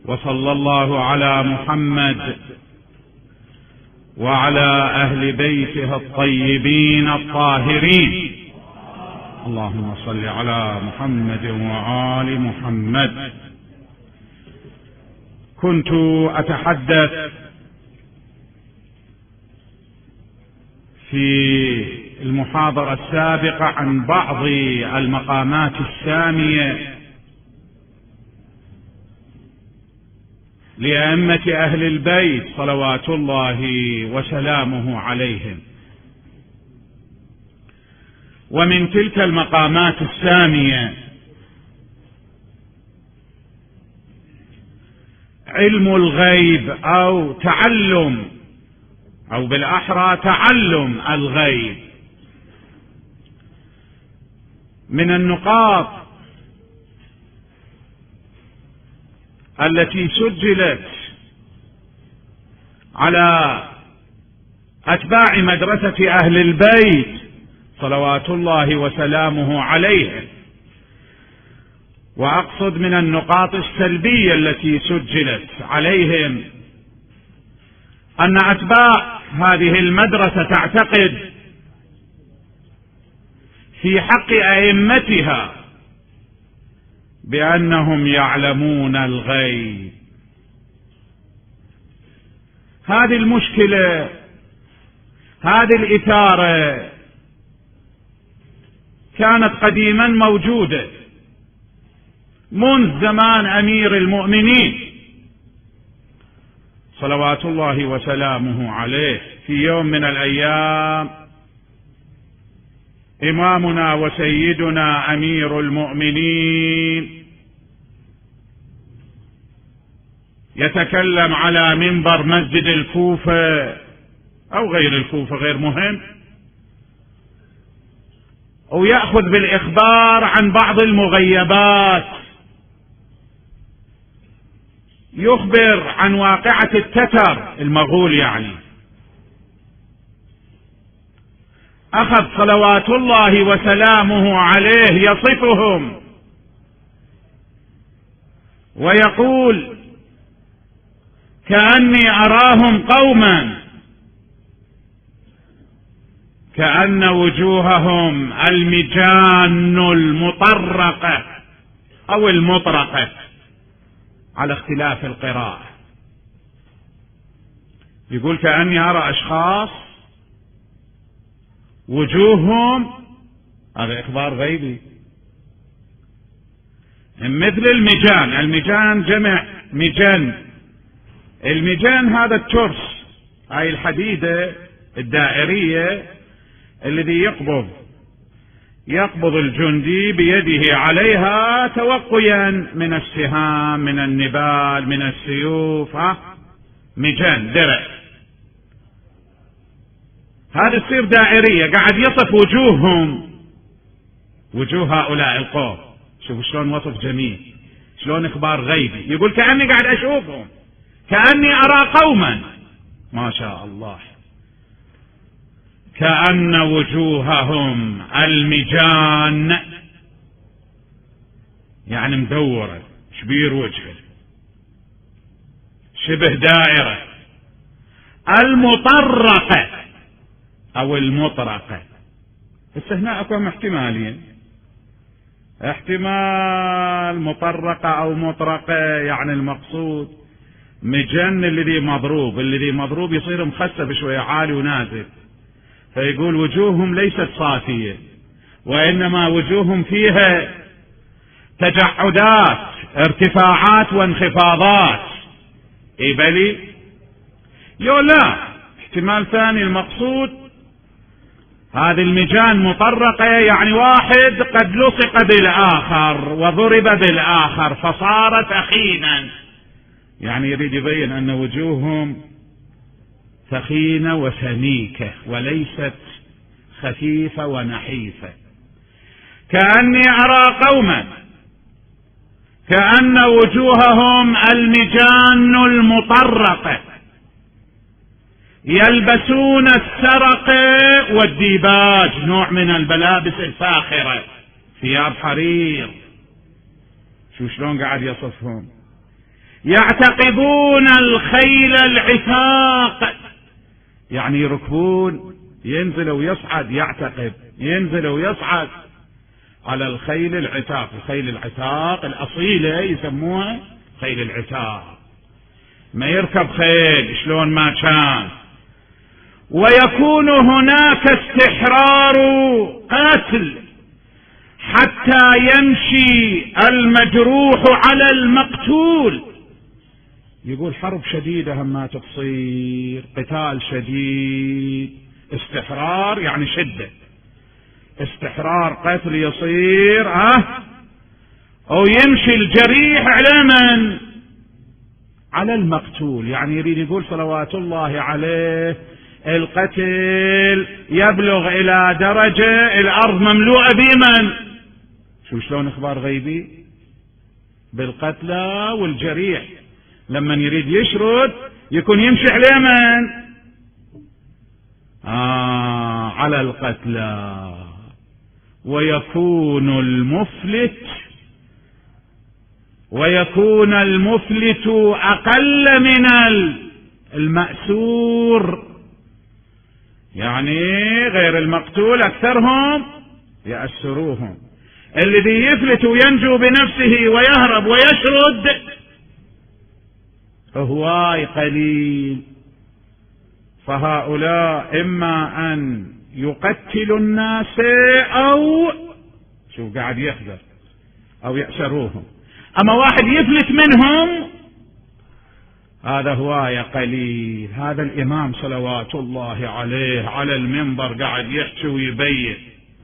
وصلى الله على محمد وعلى أهل بيته الطيبين الطاهرين. اللهم صل على محمد وآل محمد. كنت أتحدث في المحاضرة السابقة عن بعض المقامات السامية لأئمة أهل البيت صلوات الله وسلامه عليهم، ومن تلك المقامات السامية علم الغيب أو تعلم، أو بالأحرى تعلم الغيب. من النقاط التي سجلت على أتباع مدرسة أهل البيت صلوات الله وسلامه عليهم، وأقصد من النقاط السلبية التي سجلت عليهم، أن أتباع هذه المدرسة تعتقد في حق أئمتها بأنهم يعلمون الغيب. هذه المشكلة، هذه الإثارة كانت قديما موجودة منذ زمان أمير المؤمنين صلوات الله وسلامه عليه. في يوم من الأيام إمامنا وسيدنا أمير المؤمنين يتكلم على منبر مسجد الكوفة أو غير الكوفة، غير مهم، ويأخذ بالإخبار عن بعض المغيبات، يخبر عن واقعة التتر المغول. يعني أخذ صلوات الله وسلامه عليه يصفهم ويقول: كأني أراهم قوما كأن وجوههم المجان المطرقة أو المطرقة على اختلاف القراءة. يقول: كأني أرى أشخاص وجوههم، هذا إخبار غيبي، مثل المجان. المجان جمع مجان. المجان هذا الترس، هاي الحديدة الدائرية الذي يقبض الجندي بيده عليها توقيا من السهام، من النبال، من السيوف. مجان، درع. هذه تصير دائرية. قاعد يصف وجوههم، وجوه هؤلاء القوم. شوفوا شلون وصف جميل، شلون إخبار غيبي. يقول: كأني قاعد أشوفهم، كأني أرى قوما، ما شاء الله، كأن وجوههم المجان، يعني مدورة، شبير وجهه، شبه دائرة، المطرقة أو المطرقة. بس هنا أكو احتمالين: احتمال مطرقة أو مطرقة، يعني المقصود مجن الذي مضروب يصير مخسف شوية، عالي ونازل. فيقول: وجوههم ليست صافية، وإنما وجوههم فيها تجعدات، ارتفاعات وانخفاضات. بلي لا. احتمال ثاني، المقصود هذه المجان مطرقة، يعني واحد قد لصق بالآخر وضرب بالآخر فصار ثخينا، يعني يريد يبين أن وجوههم ثخينة وسميكة وليست خفيفة ونحيفة. كأني أرى قوما كأن وجوههم المجان المطرقة يلبسون السرق والديباج، نوع من الملابس يعتقبون الخيل العتاق، يعني يركبون، ينزل ويصعد، يعتقب، ينزل ويصعد على الخيل العتاق. الخيل العتاق الأصيلة يسموها خيل العتاق، ما يركب خيل شلون ما كان. ويكون هناك استحرار قتل حتى يمشي المجروح على المقتول. يقول حرب شديدة هما تصير، قتال شديد، استحرار يعني شدة، استحرار قتل يصير أو يمشي الجريح على من؟ على المقتول. يعني يريد يقول صلوات الله عليه القتل يبلغ إلى درجة الأرض مملوءة بمن؟ شلون إخبار غيبي بالقتلى والجريح. لما يريد يشرد يكون يمشي على من؟ على القتلى. ويكون المفلت أقل من المأسور، يعني غير المقتول أكثرهم يأسروهم. الذي يفلت وينجو بنفسه ويهرب ويشرد هواي قليل. فهؤلاء إما أن يقتلوا الناس أو شوف قاعد يحذر أو يأسروهم. أما واحد يفلت منهم هذا هواية قليل. هذا الإمام صلوات الله عليه على المنبر قاعد يحكي ويبين.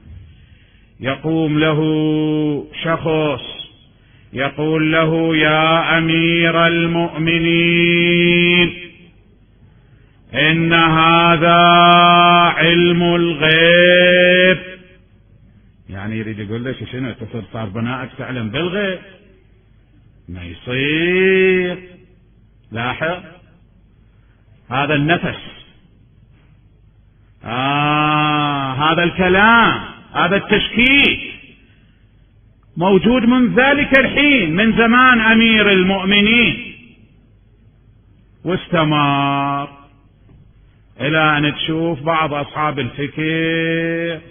يقوم له شخص يقول له يا أمير المؤمنين إن هذا علم الغيب. يعني يريد يقول له شنو صار بنائك تعلم بالغيب؟ ما يصير. لاحظ هذا النفس، هذا الكلام، هذا التشكيك موجود من ذلك الحين، من زمان أمير المؤمنين، واستمر إلى أن تشوف بعض أصحاب الفكر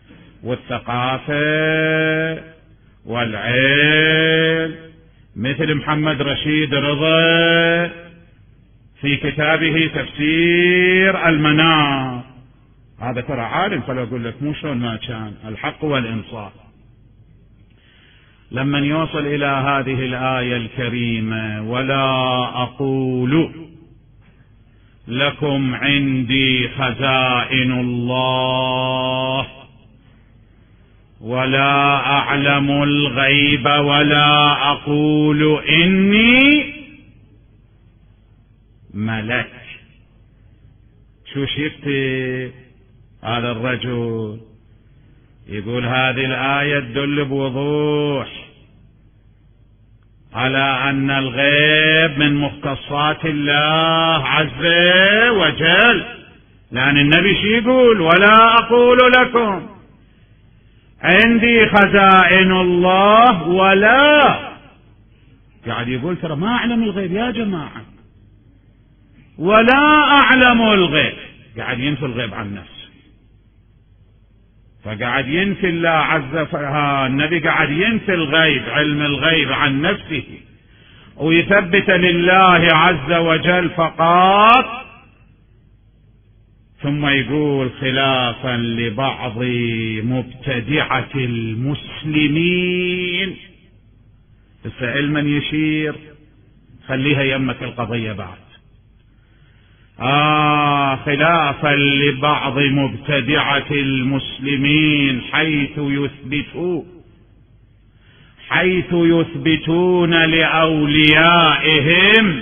والثقافة والعلم مثل محمد رشيد رضا في كتابه تفسير المنار. هذا ترى عالم، فلو أقول لك مو شلون ما كان الحق والإنصاف. لما يوصل إلى هذه الآية الكريمة ولا أقول لكم عندي خزائن الله ولا أعلم الغيب ولا أقول إني ملك. شو شفت هذا الرجل يقول هذه الآية تدل بوضوح على أن الغيب من مختصات الله عز وجل، لأن النبي شو يقول؟ ولا أقول لكم عندي خزائن الله ولا، قاعد يقول ترى ما أعلم الغيب يا جماعة، ولا أعلم الغيب، قاعد ينفي الغيب عن نفسه. فقاعد ينفي الله عز وجل، النبي قاعد ينفي الغيب، علم الغيب عن نفسه، ويثبت لله عز وجل فقط. ثم يقول خلافا لبعض مبتدعة المسلمين. تسأل من يشير، خليها يمك القضية بعد. خلافا لبعض مبتدعة المسلمين حيث يثبتون لأوليائهم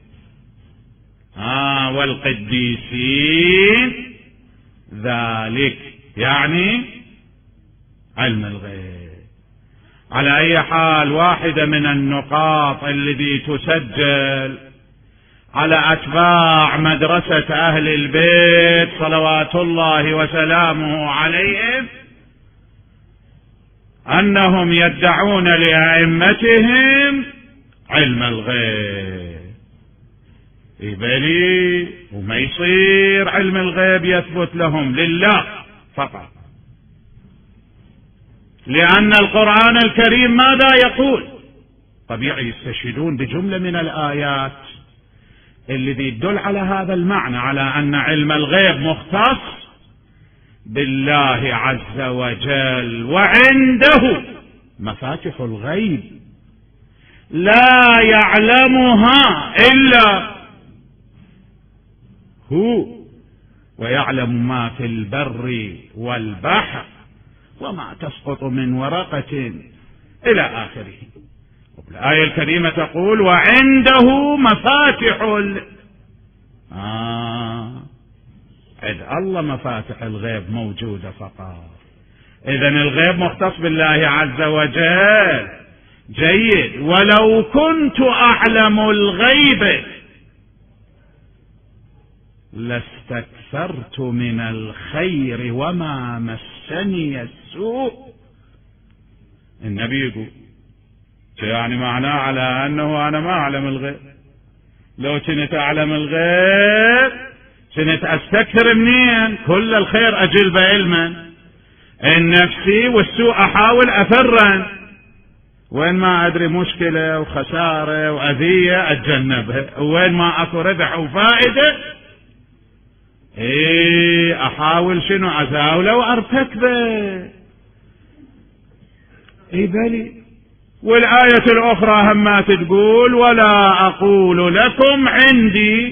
والقديسين ذلك، يعني علم الغيب. على أي حال واحدة من النقاط التي تسجل على أتباع مدرسة أهل البيت صلوات الله وسلامه عليهم أنهم يدعون لأئمتهم علم الغيب. بلي، وما يصير علم الغيب يثبت لهم لله فقط، لأن القرآن الكريم ماذا يقول؟ طبيعي يستشهدون بجملة من الآيات الذي يدل على هذا المعنى، على أن علم الغيب مختص بالله عز وجل، وعنده مفاتح الغيب لا يعلمها إلا هو، ويعلم ما في البر والبحر وما تسقط من ورقة إلى آخره. الآية الكريمة تقول وعنده مفاتح عند الله مفاتح الغيب موجودة فقط. إذن الغيب مختص بالله عز وجل. جيد. ولو كنت أعلم الغيب لاستكثرت من الخير وما مسني السوء. النبي يقول يعني معناه على أنه أنا ما أعلم الغيب، لو كنت أعلم الغيب كنت أستكثر منين؟ كل الخير أجلب علما، النفسي والسوء أحاول أفرن، وين ما أدري مشكلة وخسارة وأذية أتجنبها، وين ما أكو ربح وفائدة أحاول شنو أزاوله وأرتكبه. بلي. والآية الأخرى هم تقول ولا أقول لكم عندي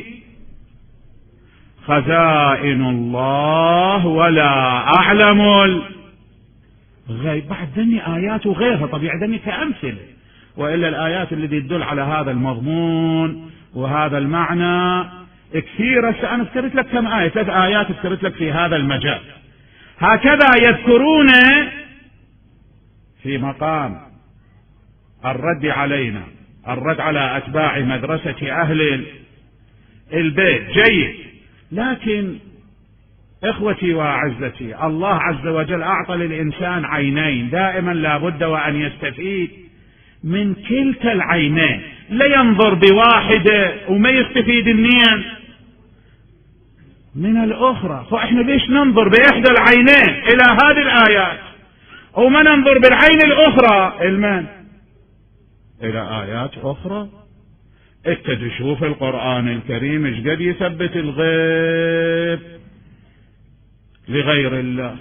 خزائن الله ولا أعلم الغيب. بعد ذني آيات وغيرها طبيعي ذني كأمثلة، وإلا الآيات التي تدل على هذا المضمون وهذا المعنى كثيرة. أنا ذكرت لك كم آية، 3 آيات ذكرت لك في هذا المجال. هكذا يذكرون في مقام الرد علينا، الرد على أتباع مدرسة أهل البيت. جيد. لكن إخوتي وأعزتي، الله عز وجل أعطى للإنسان عينين، دائما لا بد وأن يستفيد من كلتا العينين، لا ينظر بواحدة وما يستفيد من الأخرى. فإحنا ليش ننظر بإحدى العينين إلى هذه الآيات وما ننظر بالعين الأخرى إلى آيات أخرى؟ تشوف القرآن الكريم ايش قد يثبت الغيب لغير الله،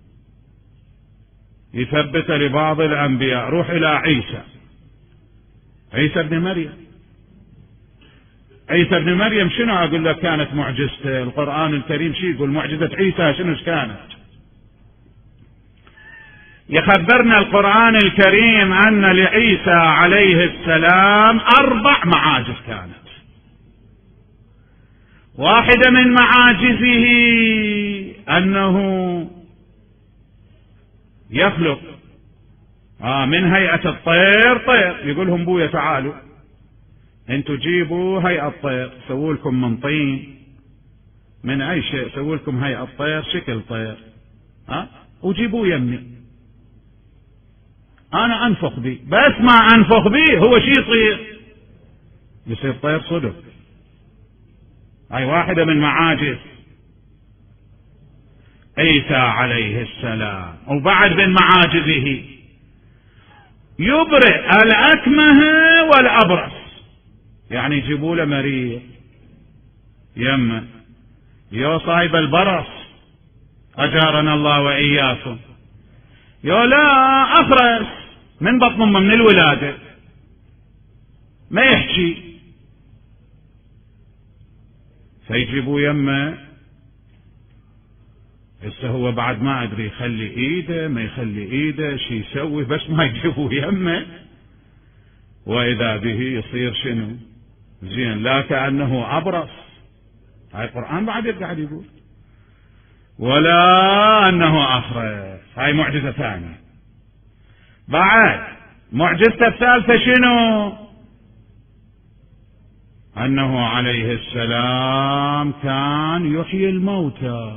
يثبت لبعض الأنبياء. روح إلى عيسى ابن مريم. عيسى ابن مريم شنو أقول لك كانت معجزته؟ القرآن الكريم شي يقول معجزة عيسى شنو كانت؟ يخبرنا القرآن الكريم أن لعيسى عليه السلام 4 معاجز كانت. واحدة من معاجزه أنه يخلق من هيئة الطير طير، يقولهم بويا تعالوا انتوا جيبوا هيئة طير، سووا لكم من طين من أي شيء، سووا لكم هيئة طير شكل طير وجيبوا يمي، أنا أنفخ بي، بس ما أنفخ بي هو شي يصير طير صدق. هاي واحدة من معاجز عيسى عليه السلام. وبعد من معاجزه يبرئ الأكمه والأبرص، يعني يجيبوا له مريض يمه يا صاحب البرص أجارنا الله وإياكم، يا لا أخرس من بطن أمه من الولادة ما يحكي، فيجيبوا يمه. هسه هو بعد ما أدري يخلي إيده ما يخلي إيده شي يسوي، بس ما يجيبوا يمه وإذا به يصير شنو زين، لا كأنه أبرص. هاي القرآن بعد قاعد يقول ولا أنه أخرس. هاي معجزة ثانية. بعد معجزة الثالثة شنو؟ أنه عليه السلام كان يحيي الموتى،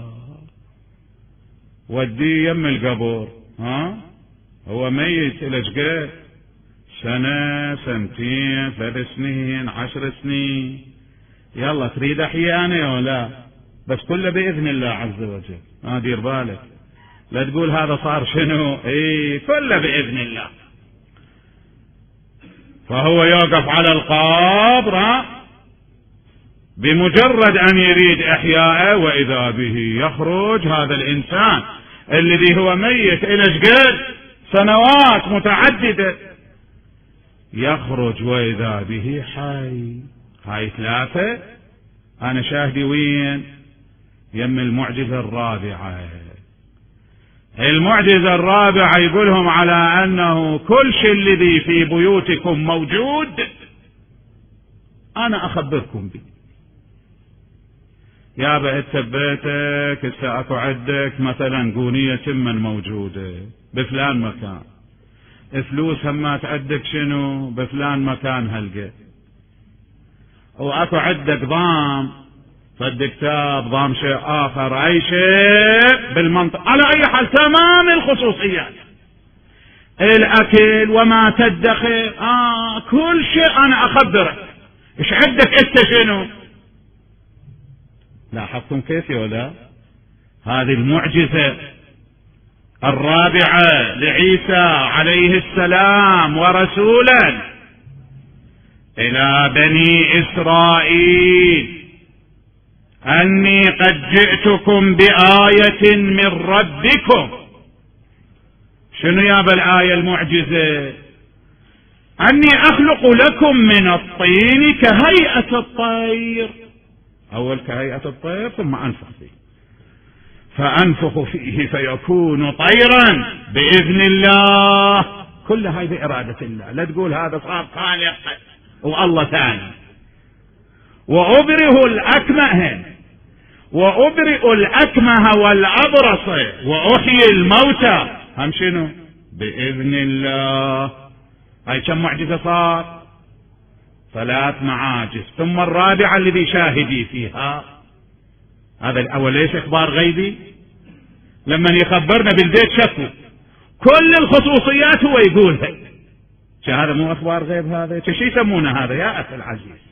وديه يم القبر، هو ميت إلى شقد 1 سنة 2 3 سنين 10 سنين، يلا تريد احياني او لا؟ بس كله باذن الله عز وجل. دير بالك لا تقول هذا صار شنو، كله باذن الله. فهو يوقف على القبر بمجرد ان يريد احياءه، واذا به يخرج هذا الانسان الذي هو ميت الى شقد سنوات متعددة، يخرج واذا به حي. هاي 3. انا شاهدي وين؟ يم المعجزة الرابعة. المعجزة الرابعة يقولهم على انه كل شيء الذي في بيوتكم موجود انا اخبركم به. يا بعد بيتك هسه اكو عندك مثلا قونية من موجودة بفلان مكان، فلوس همات عندك شنو بفلان مكان هلقى، واكو عندك ضام فالدكتاب ضام شيء اخر، اي شيء بالمنطقة. على اي حال تمام الخصوصيات، الاكل وما تدخر، كل شيء انا اخبرك. ايش عندك انت شنو؟ لاحظتم كيف ولا؟ هذه المعجزة الرابعة لعيسى عليه السلام ورسولا إلى بني إسرائيل، أني قد جئتكم بآية من ربكم. شنو يا بالآية المعجزة؟ أني أخلق لكم من الطين كهيئة الطير. أول كهيئة الطير ثم أنفخ فيه، فأنفخ فيه فيكون طيرا بإذن الله. كل هاي بإرادة الله، لا تقول هذا صار خالق والله ثاني. وأبرئ الأكمه والأبرص وأحيي الموتى. هم شنو؟ بإذن الله. هاي كم معجزة صار؟ 3 معاجز. ثم الرابعة الذي شاهدي فيها. هذا الأول ليش إخبار غيبي؟ لما يخبرنا بالبيت شكو كل الخصوصيات هو يقولها. هذا مو أخبار غيب؟ هذا شو يسمونه هذا يا أخي العزيز؟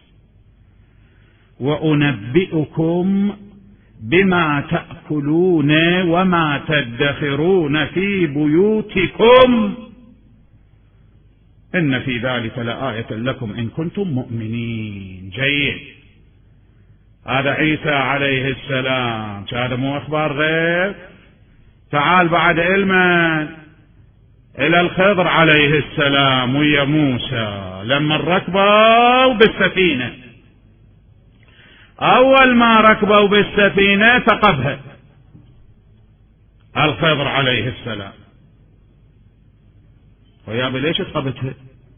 وأنبئكم بما تأكلون وما تدخرون في بيوتكم إن في ذلك لآية لكم إن كنتم مؤمنين. جيد. هذا عيسى عليه السلام. هذا مو أخبار غيب؟ تعال بعد علما إلى الخضر عليه السلام ويا موسى لما ركبوا بالسفينة. أول ما ركبوا بالسفينة ثقبها الخضر عليه السلام. ويا ليش ثقبتها؟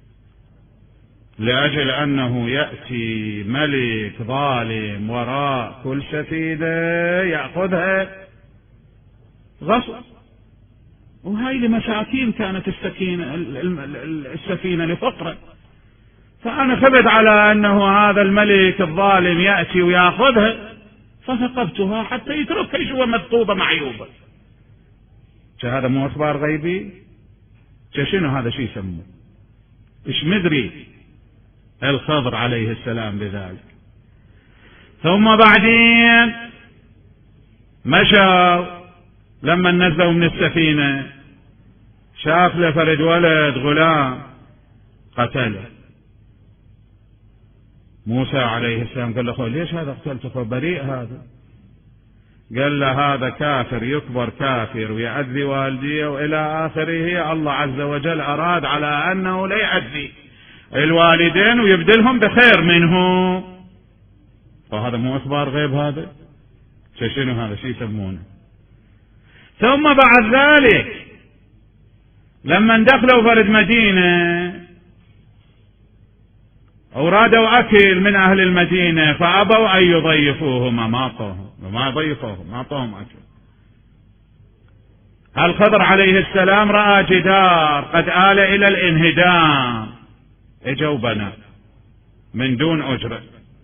لأجل أنه يأتي ملك ظالم وراء كل سفينة يأخذها غصب. وهاي لمساكين كانت السفينة لفقرة، فأنا خبت على أنه هذا الملك الظالم يأتي ويأخذها فثقبتها حتى يتركها يشوفها مذقوبة معيوبة. هذا مو أخبار غيبي؟ شنو هذا؟ شو يسموه؟ إيش مدري الخضر عليه السلام بذلك. ثم بعدين مشوا لما نزلوا من السفينة شاف له فرد ولد غلام قتله. موسى عليه السلام قال له أخوي ليش هذا قتلته؟ بريء هذا. قال له هذا كافر يكبر كافر ويعذي والديه وإلى آخره. الله عز وجل أراد على أنه لا يعذي الوالدين ويبدلهم بخير منه. فهذا مو أخبار غيب هذا؟ شنو هذا؟ شو يسمونه؟ ثم بعد ذلك لما دخلوا فرد مدينة أورادوا أكل من أهل المدينة فأبوا أن يضيفوهم، ما أعطوهم أكل. الخضر عليه السلام رأى جدار قد آل إلى الانهدام، اجوا بنا من دون أجرة.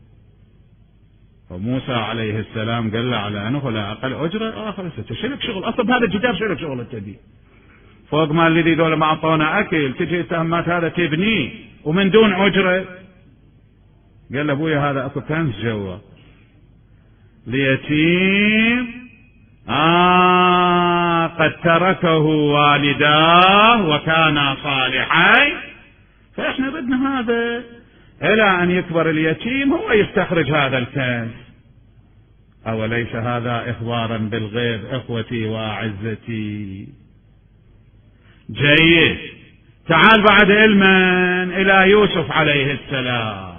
وموسى عليه السلام قال له على أنه لا أقل أجرة آخر شلك شغل أصلا بهذا الجدار، شلك شغل التبي فوق ما الذي دول ما أعطونا أكل تجي تهمات هذا تبنيه ومن دون أجرة. قال له ابويا هذا اكو كنز جوا ليتيم قد تركه والداه وكانا صالحين، فاحنا بدنا هذا الى ان يكبر اليتيم هو يستخرج هذا الكنز. اوليس هذا اخبارا بالغيب اخوتي واعزتي؟ جيد. تعال بعد علما الى يوسف عليه السلام.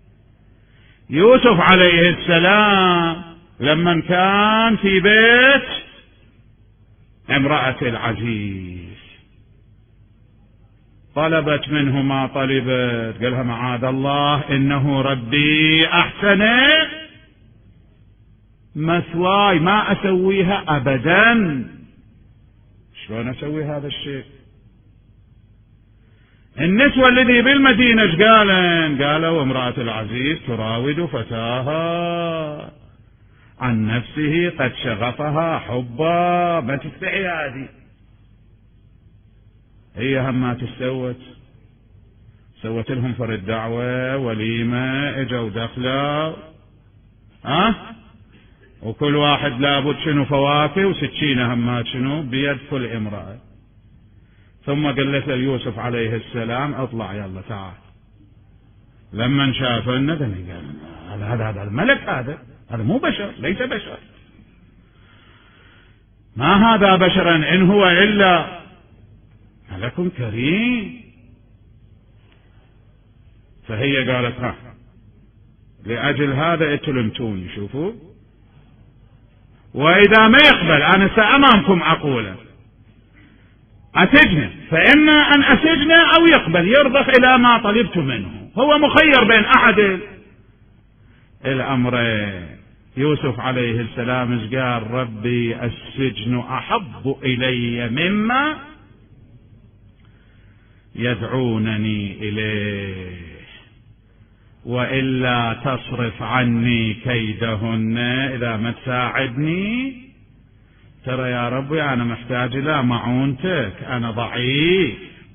يوسف عليه السلام لما كان في بيت امرأة العزيز طلبت منه ما طلبت، قالها معاذ الله إنه ربي أحسن مثواي، ما أسويها أبدا. شلون أسوي هذا الشيء؟ النسوة الذي بالمدينة ايش قالوا امرأة العزيز تراود فتاها عن نفسه قد شغفها حبا. ما تستحي هذه، هي هم ما سوت لهم فرد دعوة وليمة، اجوا دخلوا وكل واحد لابد شنو فواكه وسكينة همات شنو بيد كل امرأة. ثم قالت ليوسف عليه السلام اطلع يلا تعال. لما شاف النبي قال هذا الملك، هذا مو بشر، ليس بشر، ما هذا بشرا إن هو إلا ملك كريم. فهي قالت لأجل هذا اتلمتوني. شوفوا، وإذا ما يقبل أنا سأمامكم أقوله أسجنه، فإما أن أسجنه أو يقبل يرضخ إلى ما طلبت منه. هو مخير بين أحد الأمرين. يوسف عليه السلام قال ربي السجن أحب إلي مما يدعونني إليه، وإلا تصرف عني كيدهن. إذا ما تساعدني ترى يا ربي أنا محتاج إلى معونتك، أنا ضعيف،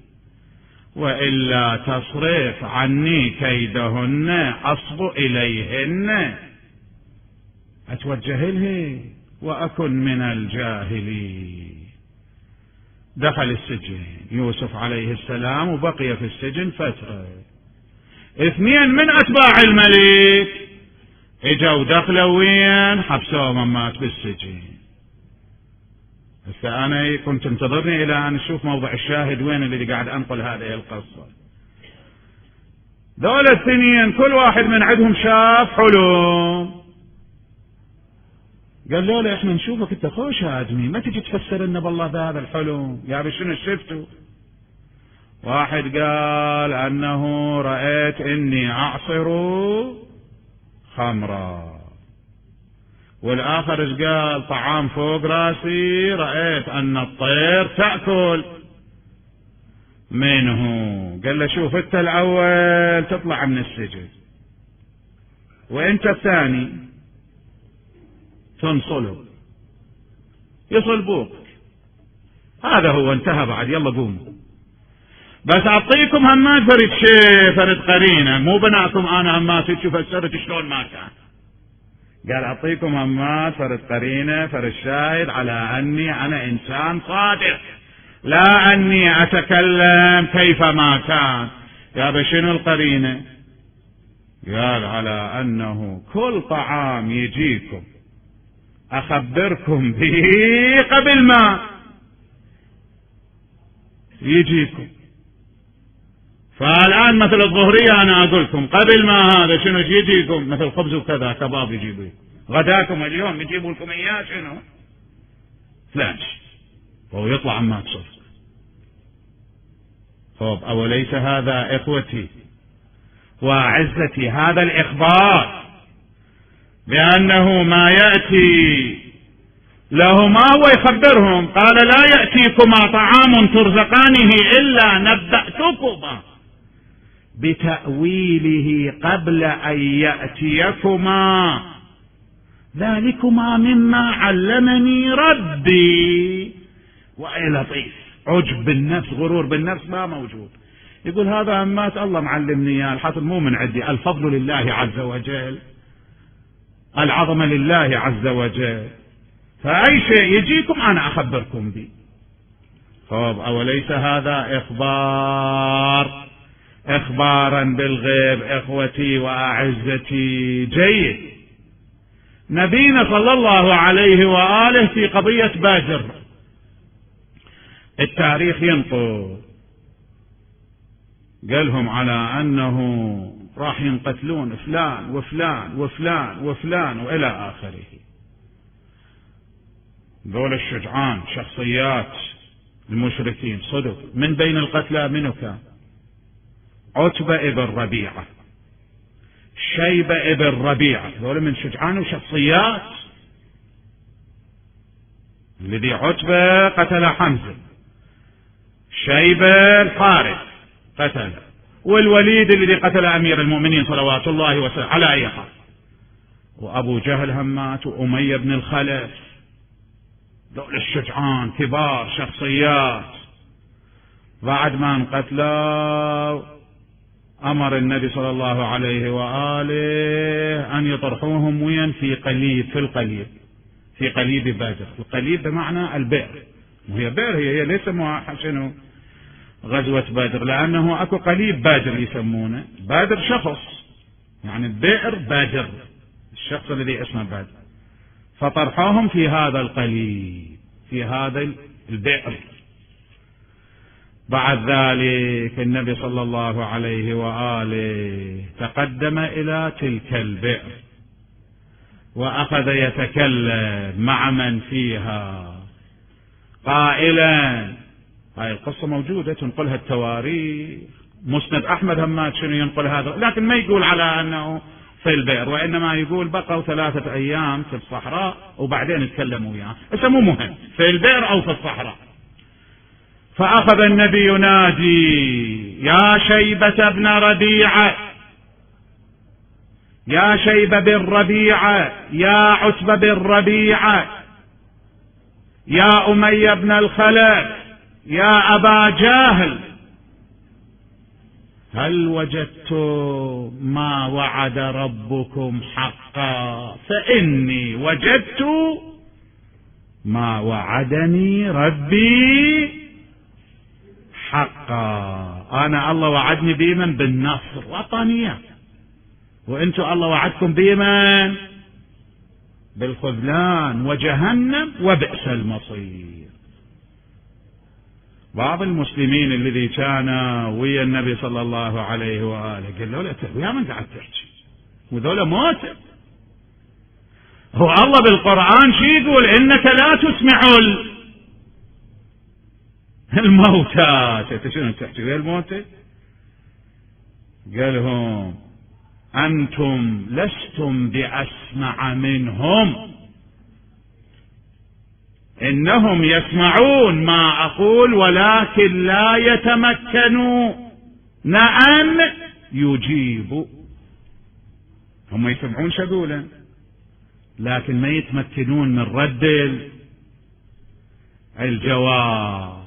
وإلا تصرف عني كيدهن أصب إليهن، أتوجه له وأكن من الجاهلين. دخل السجن يوسف عليه السلام وبقي في السجن فترة. 2 من أتباع الملك اجوا دخلوا وين؟ حبسوا ممات بالسجن. هسه أنا كنت انتظرني إلى أن نشوف موضع الشاهد وين اللي قاعد أنقل هذه القصة. دول 2 كل واحد من عندهم شاف حلم. قال له احنا نشوفك انت خوش ادمي، ما تجي تفسر لنا بالله بهذا الحلم، يا شنو شفتوا؟ واحد قال انه رأيت اني اعصر خمرا، والاخر قال طعام فوق راسي رأيت ان الطير تأكل منه. قال له شوف انت الاول تطلع من السجن، وانت الثاني تنصلب يصلبوك. هذا هو انتهى بعد، يلا قوموا. بس اعطيكم همات فرد شيء فرد قرينة، مو بناكم انا همات تشوف فسرت شلون ما كان. قال اعطيكم همات فرد قرينة فرد شاهد على اني انا انسان صادق، لا اني اتكلم كيف ما كان. يا شنو القرينة؟ قال على انه كل طعام يجيكم أخبركم به قبل ما يجيكم. فالآن مثل الظهرية أنا أقولكم قبل ما هذا شنو يجيكم، مثل خبز وكذا كباب يجيبوا، غداكم اليوم يجيبوا لكم إياه شنو فلانش، وهو يطلع عما تصف. طب أوليس هذا إخوتي وعزتي هذا الإخبار بأنه ما يأتي لهما ويخبرهم؟ قال لا يأتيكما طعام ترزقانه إلا نبأتكما بتأويله قبل أن يأتيكما ذلكما مما علمني ربي. وأي لطيف، عجب بالنفس غرور بالنفس ما موجود. يقول هذا مات الله معلمني اياه، الحاصل مو من عندي، الفضل لله عز وجل، العظمة لله عز وجل، فأي شيء يجيكم أنا أخبركم به. طب أوليس هذا إخبارا بالغيب إخوتي وأعزتي؟ جيد. نبينا صلى الله عليه وآله في قضية بدر التاريخ ينقل، قالهم على أنه راح ينقتلون فلان وفلان وفلان وفلان وإلى آخره. ذول الشجعان شخصيات المشركين صدق. من بين القتلى منو كان؟ عتبة ابن ربيعة، شيبة ابن ربيعة، ذول من شجعان وشخصيات. الذي عتبة قتل حمزة، شيبة الحارث قتل، والوليد الذي قتل أمير المؤمنين صلوات الله وسلامه على أي حال، وأبو جهل همات، وأمية بن الخلف. ذول الشجعان كبار شخصيات. بعد ما انقتلوا أمر النبي صلى الله عليه وآله أن يطرحوهم وين؟ في قليب، في قليب بدر. القليب بمعنى البئر، وهي بئر، هي ليس شنو غزوة بدر، لأنه أكو قليب بدر يسمونه. بدر شخص، يعني البئر بدر، الشخص الذي اسمه بدر، فطرحوهم في هذا القليب، في هذا البئر. بعد ذلك النبي صلى الله عليه وآله تقدم إلى تلك البئر وأخذ يتكلم مع من فيها قائلا، هاي القصة موجودة تنقلها التواريخ، مسند أحمد همات شنو ينقل هذا، لكن ما يقول على أنه في البئر، وإنما يقول بقوا 3 أيام في الصحراء وبعدين اتكلموا وياه. إذا مو مهم في البئر أو في الصحراء. فأخذ النبي ينادي: يا شيبة بن ربيعة، يا شيبة بن ربيعة، يا عتبة بن ربيعة، يا أمية بن الخلف، يا أبا جهل، هل وجدتم ما وعد ربكم حقا؟ فإني وجدت ما وعدني ربي حقا. أنا الله وعدني بمن؟ بالنصر وطنية، وانتم الله وعدكم بمن؟ بالخذلان وجهنم وبئس المصير. بعض المسلمين الذي كان ويا النبي صلى الله عليه وآله قال له: لا يا من قاعد تحكي وذولا موت. هو الله بالقرآن شي يقول؟ إنك لا تسمع الموتى. شنو تحكي ويا الموتى؟ قالهم: أنتم لستم بأسمع منهم، إنهم يسمعون ما أقول ولكن لا يتمكنون أن يجيبوا. هم يسمعون شقولا لكن ما يتمكنون من رد الجواب.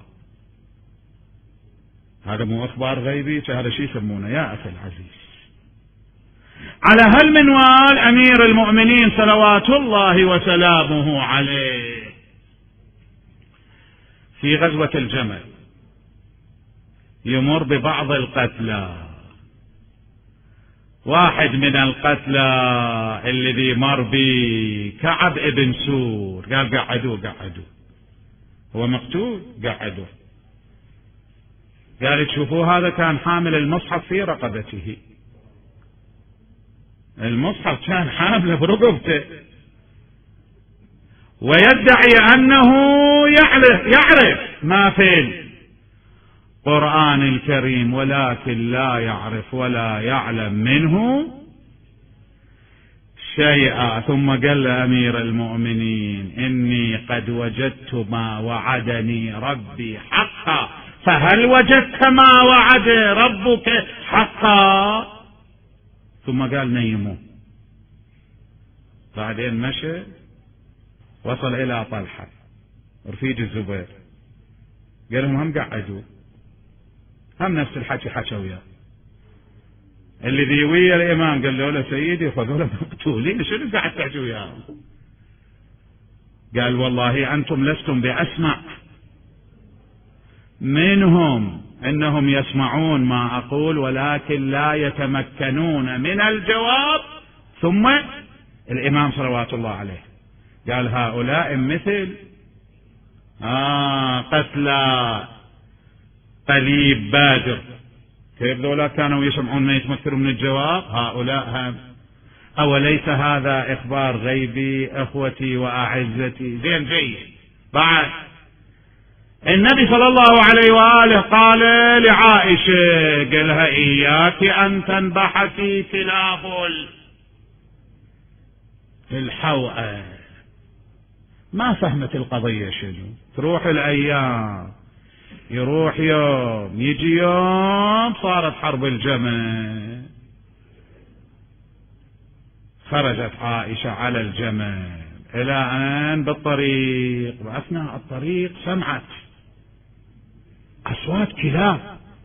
هذا مو أخبار غيبي، هذا شيء يسمونه يا أخي العزيز. على هالمنوال أمير المؤمنين صلوات الله وسلامه عليه في غزوة الجمل يمر ببعض القتلى. واحد من القتلى الذي مر به كعب ابن سور، قال: قعدوه، هو مقتول، قعدوه. قال: تشوفوا هذا كان حامل المصحف في رقبته، المصحف كان حامله برقبته، ويدعي أنه يعرف ما في القرآن الكريم، ولكن لا يعرف ولا يعلم منه شيئا. ثم قال لأمير المؤمنين: إني قد وجدت ما وعدني ربي حقا، فهل وجدت ما وعد ربك حقا؟ ثم قال: نيموا. بعدين مشى وصل إلى طلحة رفيج الزبير، قال لهم: هم قعدوا. هم نفس الحكي حكى وياه اللي ذي ويا الإمام، قال له سيدي خذوا مقتولين، شنو قاعد تحكي وياهم؟ قال والله أنتم لستم بأسمع منهم، إنهم يسمعون ما أقول ولكن لا يتمكنون من الجواب. ثم الإمام صلوات الله عليه قال هؤلاء مثل قتلى قليب بادر، كيف ذولا كانوا يسمعون ما يتمكنون من الجواب، هؤلاء هم. أوليس هذا إخبار غيبي أخوتي وأعزتي؟ زين جيد. بعد النبي صلى الله عليه وآله قال لعائشة، قالها إياك أن تنبحثي كلاب الحوأة. ما فهمت القضية شنو، تروح الأيام، يروح يوم، يجي يوم، صارت حرب الجمل. خرجت عائشة على الجمل إلى أن بالطريق، وأثناء الطريق سمعت أصوات كلاب.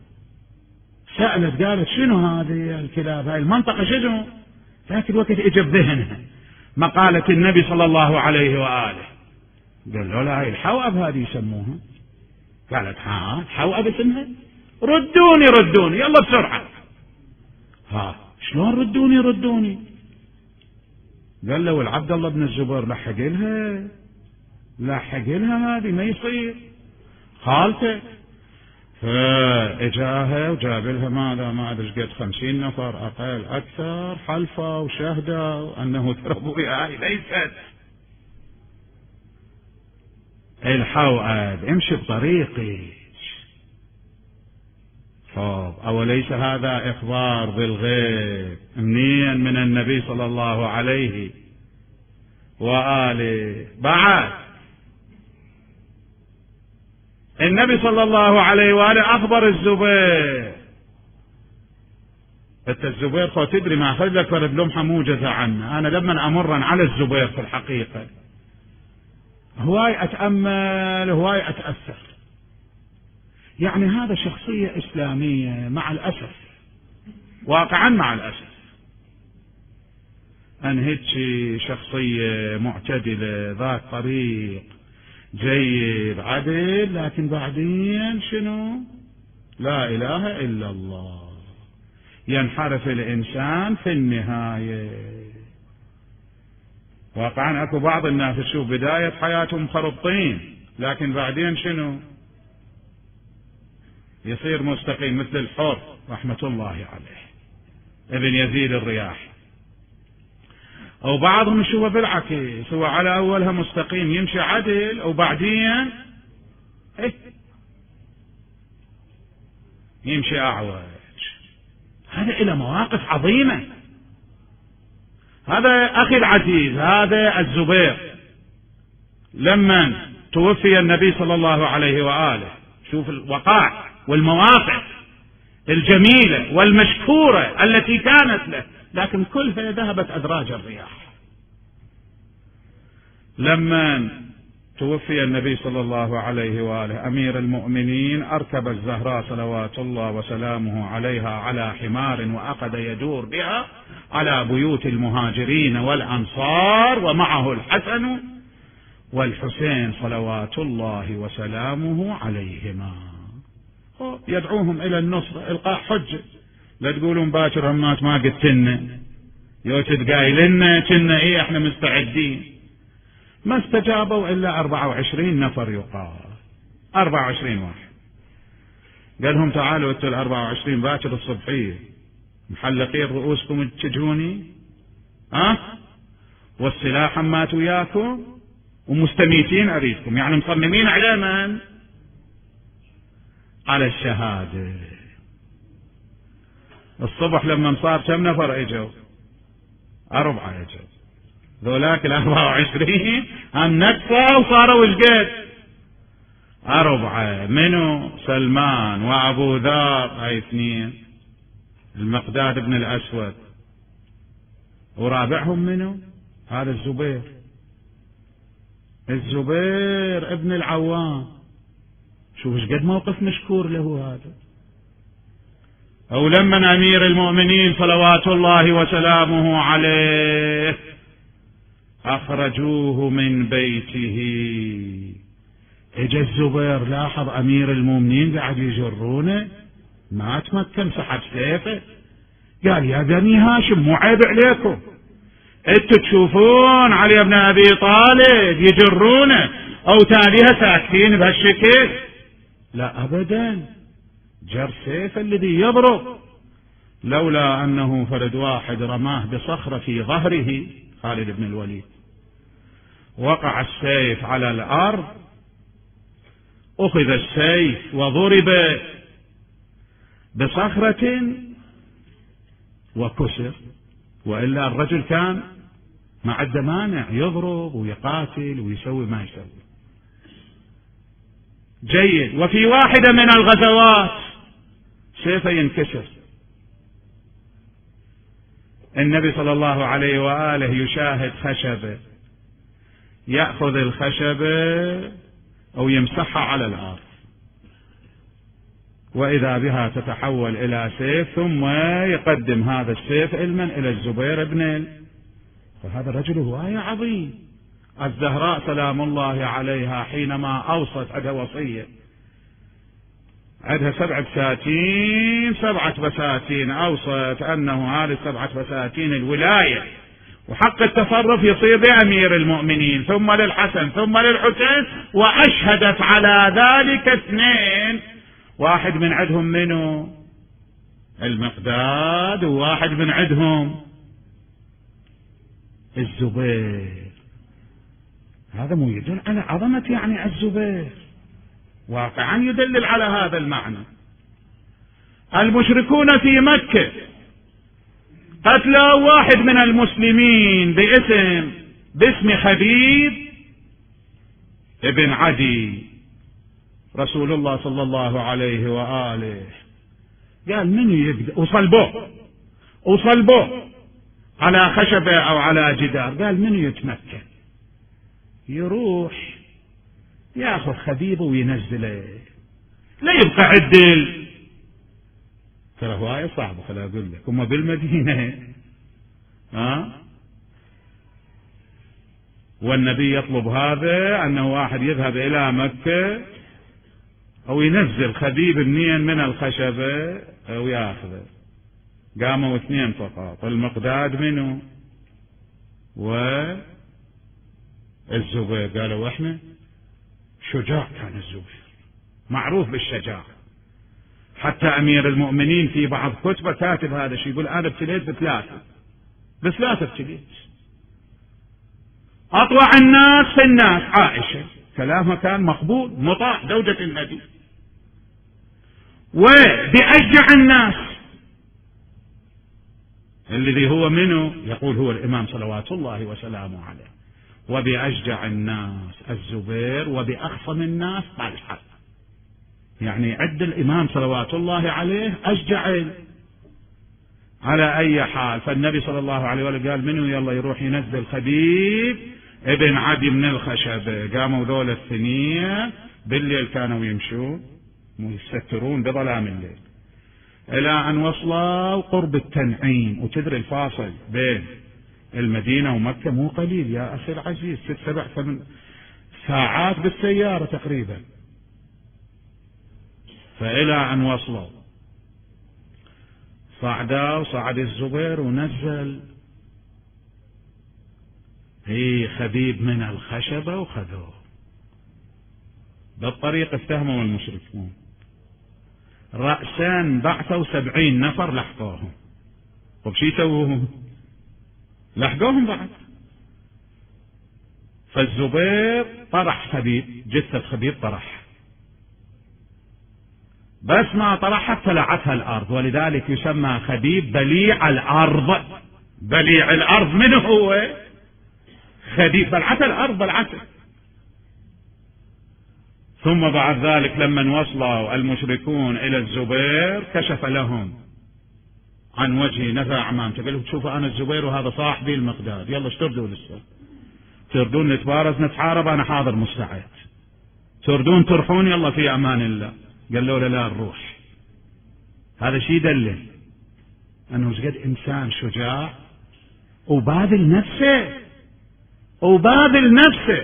سألت قالت شنو هذه الكلاب، هاي المنطقة شنو؟ ذاك الوقت اجى بذهنها مقالة النبي صلى الله عليه وآله، قال له لا هاي الحوأب هذه يسموها. قالت حوأب اسمها؟ ردوني يلا بسرعة. شلون ردوني؟ قال له والعبد الله بن الزبير لحق لها هذه ما يصير، خالته. فاجاها وجاب لها ما ادري قد 50 نفر اقل اكثر، حلفه وشهده انه ترى هاي ليست الحوأب، امشي بطريقي. أوليس هذا إخبار بالغيب منين؟ من النبي صلى الله عليه وآله. بعد النبي صلى الله عليه وآله أخبر الزبير. انت الزبير خو تدري ما أخذ لك فرد لمحة موجزة عنه. أنا لما أمر على الزبير في الحقيقة هواي أتأمل، هواي أتأثر. يعني هذا شخصية إسلامية مع الأسف، واقعا مع الأسف، أنهج شخصية معتدلة ذات طريق جيد عدل، لكن بعدين شنو؟ لا إله إلا الله. ينحرف الإنسان في النهاية. واقعا أكو بعض الناس تشوف بداية حياتهم خربطين، لكن بعدين شنو؟ يصير مستقيم مثل الحر رحمة الله عليه ابن يزيد الرياح. أو بعضهم يشوفه بالعكس، هو على أولها مستقيم يمشي عدل وبعدين يمشي أعوج. هذا إلى مواقف عظيمة. هذا أخي العزيز، هذا الزبير لما توفي النبي صلى الله عليه وآله، شوف الوقائع والمواقف الجميلة والمشكورة التي كانت له، لكن كلها ذهبت أدراج الرياح. لما توفي النبي صلى الله عليه وآله أمير المؤمنين، أركب الزهراء صلوات الله وسلامه عليها على حمار وأخذ يدور بها على بيوت المهاجرين والأنصار، ومعه الحسن والحسين صلوات الله وسلامه عليهما، يدعوهم إلى النصر، إلقاء حجة. لا تقولون باكر همات ما قلتلنا، يوتد قايلنا كنا احنا مستعدين. ما استجابوا إلا 24 نفر، يقال 24 واحد. قالهم تعالوا انتوا 24 باكر الصبحية محلقين رؤوسكم تجوني، والسلاح مات وياكم ومستميتين أريدكم، يعني مصممين على من؟ على الشهادة. الصبح لما صار كم نفر اجوا؟ 4 اجوا. ذولاك 24 هم نكفوا وصاروا وشقد 4. منو؟ سلمان وابو ذر، هاي 2، المقداد بن الاسود، ورابعهم منو؟ هذا الزبير ابن العوام. شوف ايش قد موقف مشكور له هذا. أو لما أمير المؤمنين صلوات الله وسلامه عليه أخرجوه من بيته، اجى الزبير لاحظ أمير المؤمنين قاعد يجرونه، ما تمكن، سحب سيفه، قال يا بني هاشم مو عيب عليكم، انتوا تشوفون علي بن أبي طالب يجرونه أو تاليها ساكتين بهالشكل؟ لا أبدا، جر سيف الذي يضرب، لولا أنه فرد واحد رماه بصخرة في ظهره خالد بن الوليد، وقع السيف على الأرض، أخذ السيف وضرب بصخرة وكسر، وإلا الرجل كان ما عنده مانع يضرب ويقاتل ويسوي ما يسوي. جيد. وفي واحدة من الغزوات سيفه ينكسر، النبي صلى الله عليه وآله يشاهد خشبة، يأخذ الخشبة أو يمسحها على الأرض، وإذا بها تتحول إلى سيف، ثم يقدم هذا السيف علما إلى الزبير بن فهذا الرجل هواية عظيم. الزهراء سلام الله عليها حينما أوصت، عندها وصية، عندها 7 بساتين، 7 بساتين، أوصت أنه هذه 7 بساتين الولاية وحق التصرف يصير لأمير المؤمنين، ثم للحسن، ثم للحسين، وأشهدت على ذلك 2، واحد من عندهم منه المقداد، وواحد من عندهم الزبير. هذا مو يدل على عظمة يعني الزبير، واقعا يدلل على هذا المعنى. المشركون في مكة قتلوا واحد من المسلمين باسم خبيب ابن عدي، رسول الله صلى الله عليه وآله قال من يقدر، وصلبوه على خشبة أو على جدار، قال من يتمكن يروح ياخذ خبيبه وينزله، لا يبقى عدل. ترى هواية صعبة، خليني أقول لك، هم بالمدينة والنبي يطلب هذا، أنه واحد يذهب إلى مكة أو ينزل خبيب من الخشبة أو ياخذه. قاموا 2 فقط، المقداد منه والزبير. قالوا احنا شجاع، كان الزبير معروف بالشجاعة، حتى أمير المؤمنين في بعض كتبه كاتب هذا الشيء، يقول أنا ابتليت بثلاثة ابتليت. أطوع الناس في الناس عائشة، كلامها كان مقبول مطاع، زوجة النبي. وبأشجع الناس الذي هو منه يقول هو الإمام صلوات الله وسلامه عليه. وبأشجع الناس الزبير، وبأخصم الناس طلحة. يعني عد الإمام صلوات الله عليه أشجع على أي حال. فالنبي صلى الله عليه وسلم قال منه يلا يروح ينزل خبيب ابن عدي من الخشبة. قاموا ذول الثنية بالليل كانوا يمشون ويستترون بظلام الليل إلى أن وصلوا قرب التنعيم. وتدري الفاصل بين المدينة ومكة مو قليل يا أخي العزيز، 6 7 8 ساعات بالسيارة تقريبا. فإلى أن وصلوا صعد الزبير ونزل خبيب من الخشبة وخذوه. بالطريق افتهموا المشركون، رأسا بعثوا 70 نفر لحقوهم. وبشي يسووهم؟ لحقوهم بعد. فالزبير طرح خبيب، جثة خبيب طرح، بس ما طرحت طلعتها الأرض، ولذلك يسمى خبيب بليع الأرض. بليع الأرض من هو؟ خبيب بلعت الأرض بلعته. ثم بعد ذلك لما وصلوا المشركون إلى الزبير كشف لهم عن وجهه، نزع أمامته، قال لهم شوفوا أنا الزبير وهذا صاحبي المقداد، يلا ايش تردوا لسه؟ تردون نتبارز نتحارب؟ أنا حاضر مستعد. تردون ترحون؟ يلا في أمان الله. قال له لا نروح. هذا شيء يدلل أنه قد إنسان شجاع وباذل نفسه.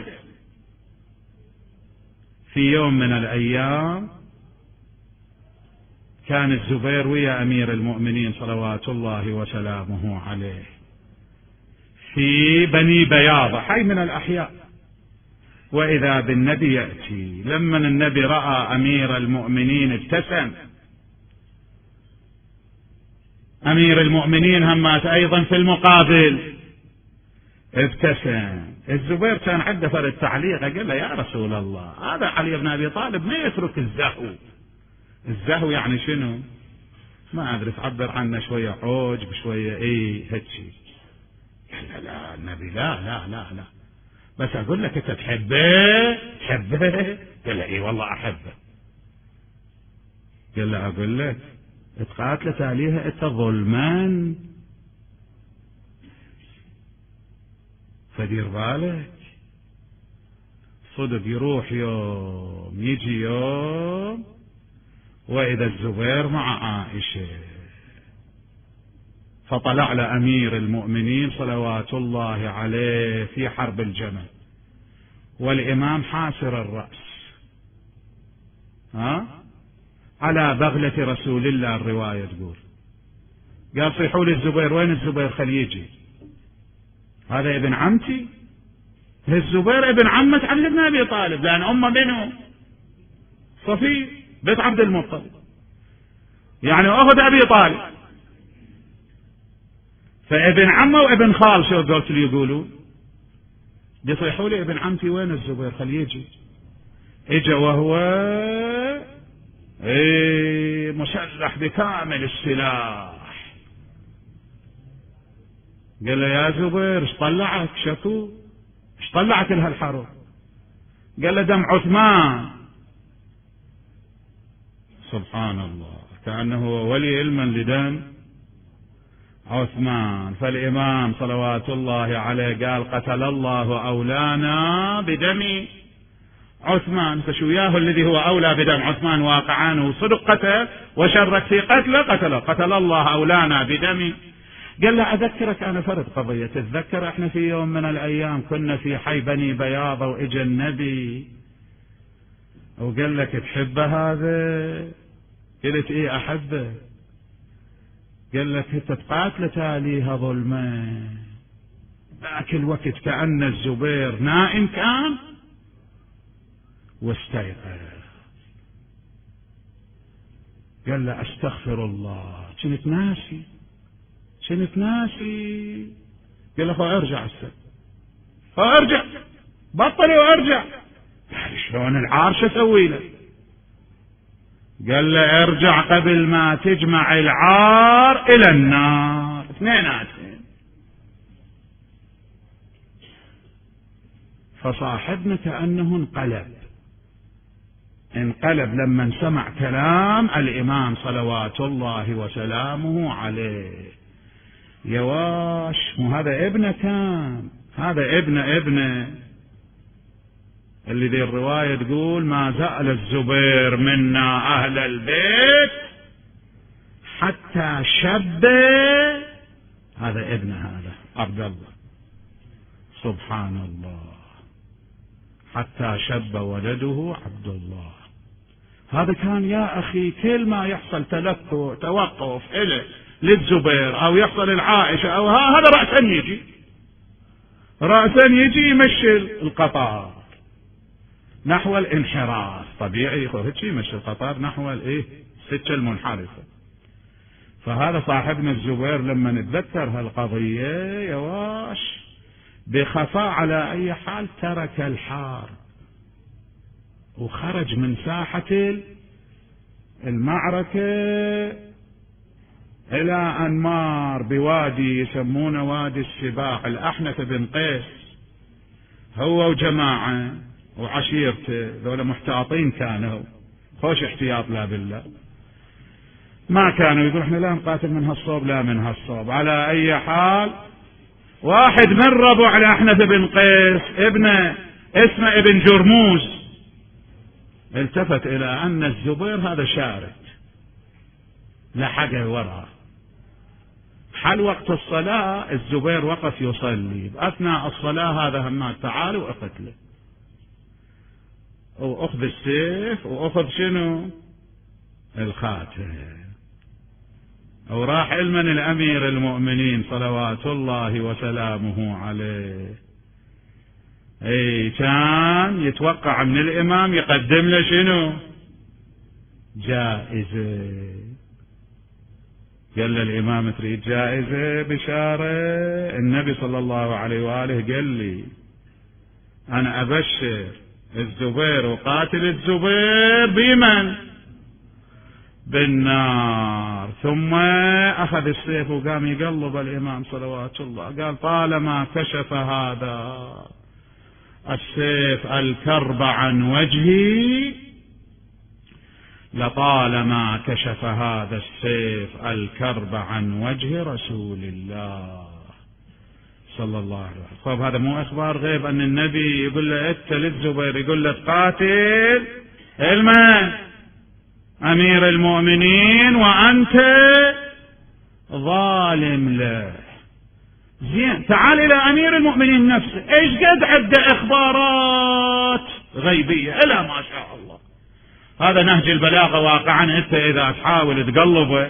في يوم من الأيام كان الزبير ويا أمير المؤمنين صلوات الله وسلامه عليه في بني بياضة، حي من الأحياء، وإذا بالنبي يأتي. لما النبي رأى أمير المؤمنين ابتسم. أمير المؤمنين همات أيضا في المقابل ابتسم. الزبير كان عنده فرد تعليق، قال له يا رسول الله هذا علي بن أبي طالب ما يترك الزهو يعني شنو؟ ما أدري تعبر عنه شوية عوج بشوية هيك. قال لا النبي لا بس أقول لك أنت تحبه؟ قال له إيه والله أحبه. قال له أقول لك تقاتل تاليها أنت ظلما، فدير بالك. صدق يروح يوم يجي يوم وإذا الزبير مع عائشة، فطلع لأمير المؤمنين صلوات الله عليه في حرب الجمل والإمام حاسر الرأس على بغلة رسول الله. الرواية تقول قال صيحوا لي الزبير، وين الزبير؟ خل يجي، هذا ابن عمتي. الزبير ابن عمة علي بن أبي طالب، لأن أمه منه صفية بيت عبد المطلب، يعني أخذ أبي طالب، فابن عمه وابن خال. شو قلت لي يقولوا؟ يصيحوا لي ابن عمتي وين الزبير؟ خل يجي. اجا وهو مسلح بكامل السلاح. قال له يا زبير ايش طلعك؟ شكو ايش طلعك لهالحرب؟ قال له دم عثمان. سبحان الله، كأنه هو ولي علما لدم عثمان. فالإمام صلوات الله عليه قال قتل الله أولانا بدم عثمان. فشو ياه الذي هو أولى بدم عثمان واقعا وصدق قتل وشرك في قتله؟ قتل الله أولانا بدم. قال له أذكرك أنا فرد قضية. تتذكر احنا في يوم من الأيام كنا في حي بني بياضة وإجا النبي وقال لك تحب هذا؟ قلت ايه أحبه. قال لك انت تقاتل تاليها ظلما. ذاك الوقت كأن الزبير نائم كان واستيقظ. قال له استغفر الله، كنت ناسي. قال له فارجع فارجع بطلي وارجع. قال شلون العار شو اسوي له؟ قال له ارجع قبل ما تجمع العار الى النار. اثنيناتهم. فصاحبنا كأنه انقلب لما سمع كلام الإمام صلوات الله وسلامه عليه. يواش مو هذا ابنه، كان هذا ابنه اللي ذي الرواية تقول ما زال الزبير منا أهل البيت حتى شب. هذا ابنه، هذا عبد الله. سبحان الله، حتى شب ولده عبد الله. هذا كان يا أخي كل ما يحصل توقف إليه للزبير أو يحصل العائشة أو هذا رأسا يجي يمشي القطار نحو الانحراف. طبيعي هيك يمشي القطار نحو السكة المنحرفة. فهذا صاحبنا الزبير لما نتذكر هالقضية يواش بخفاء على أي حال ترك الحرب وخرج من ساحة المعركة إلى أن مار بوادي يسمونه وادي السباح. الأحنف بن قيس هو وجماعة وعشيرته ذولا محتاطين كانوا، خوش احتياط لا بالله، ما كانوا يقول احنا لا نقاتل من هالصوب لا من هالصوب. على أي حال واحد من ربع الأحنف بن قيس ابنه اسمه ابن جرموز التفت إلى أن الزبير هذا شارد، لحقه وراه. حل وقت الصلاة الزبير وقف يصلي، بأثناء الصلاة هذا همات تعال وأقتله، وأخذ السيف وأخذ شنو الخاتم، وراح لمن الأمير المؤمنين صلوات الله وسلامه عليه. كان يتوقع من الإمام يقدم له شنو جائزة. قال له الإمام تريد جائزة بشارة؟ النبي صلى الله عليه وآله قال لي أنا أبشر الزبير وقاتل الزبير بمن؟ بالنار. ثم أخذ السيف وقام يقلب الإمام صلوات الله، قال طالما كشف هذا السيف الكرب عن وجهي لطالما كشف هذا السيف الكرب عن وجه رسول الله صلى الله عليه وسلم. طيب هذا مو أخبار غيب أن النبي يقول له اقتل الزبير، يقول له تقاتل المن؟ أمير المؤمنين وأنت ظالم له. زين، تعال إلى أمير المؤمنين نفسه، إيش قد عنده إخبارات غيبية إلى ما شاء الله. هذا نهج البلاغة واقعا، أنت إذا تحاول تقلبه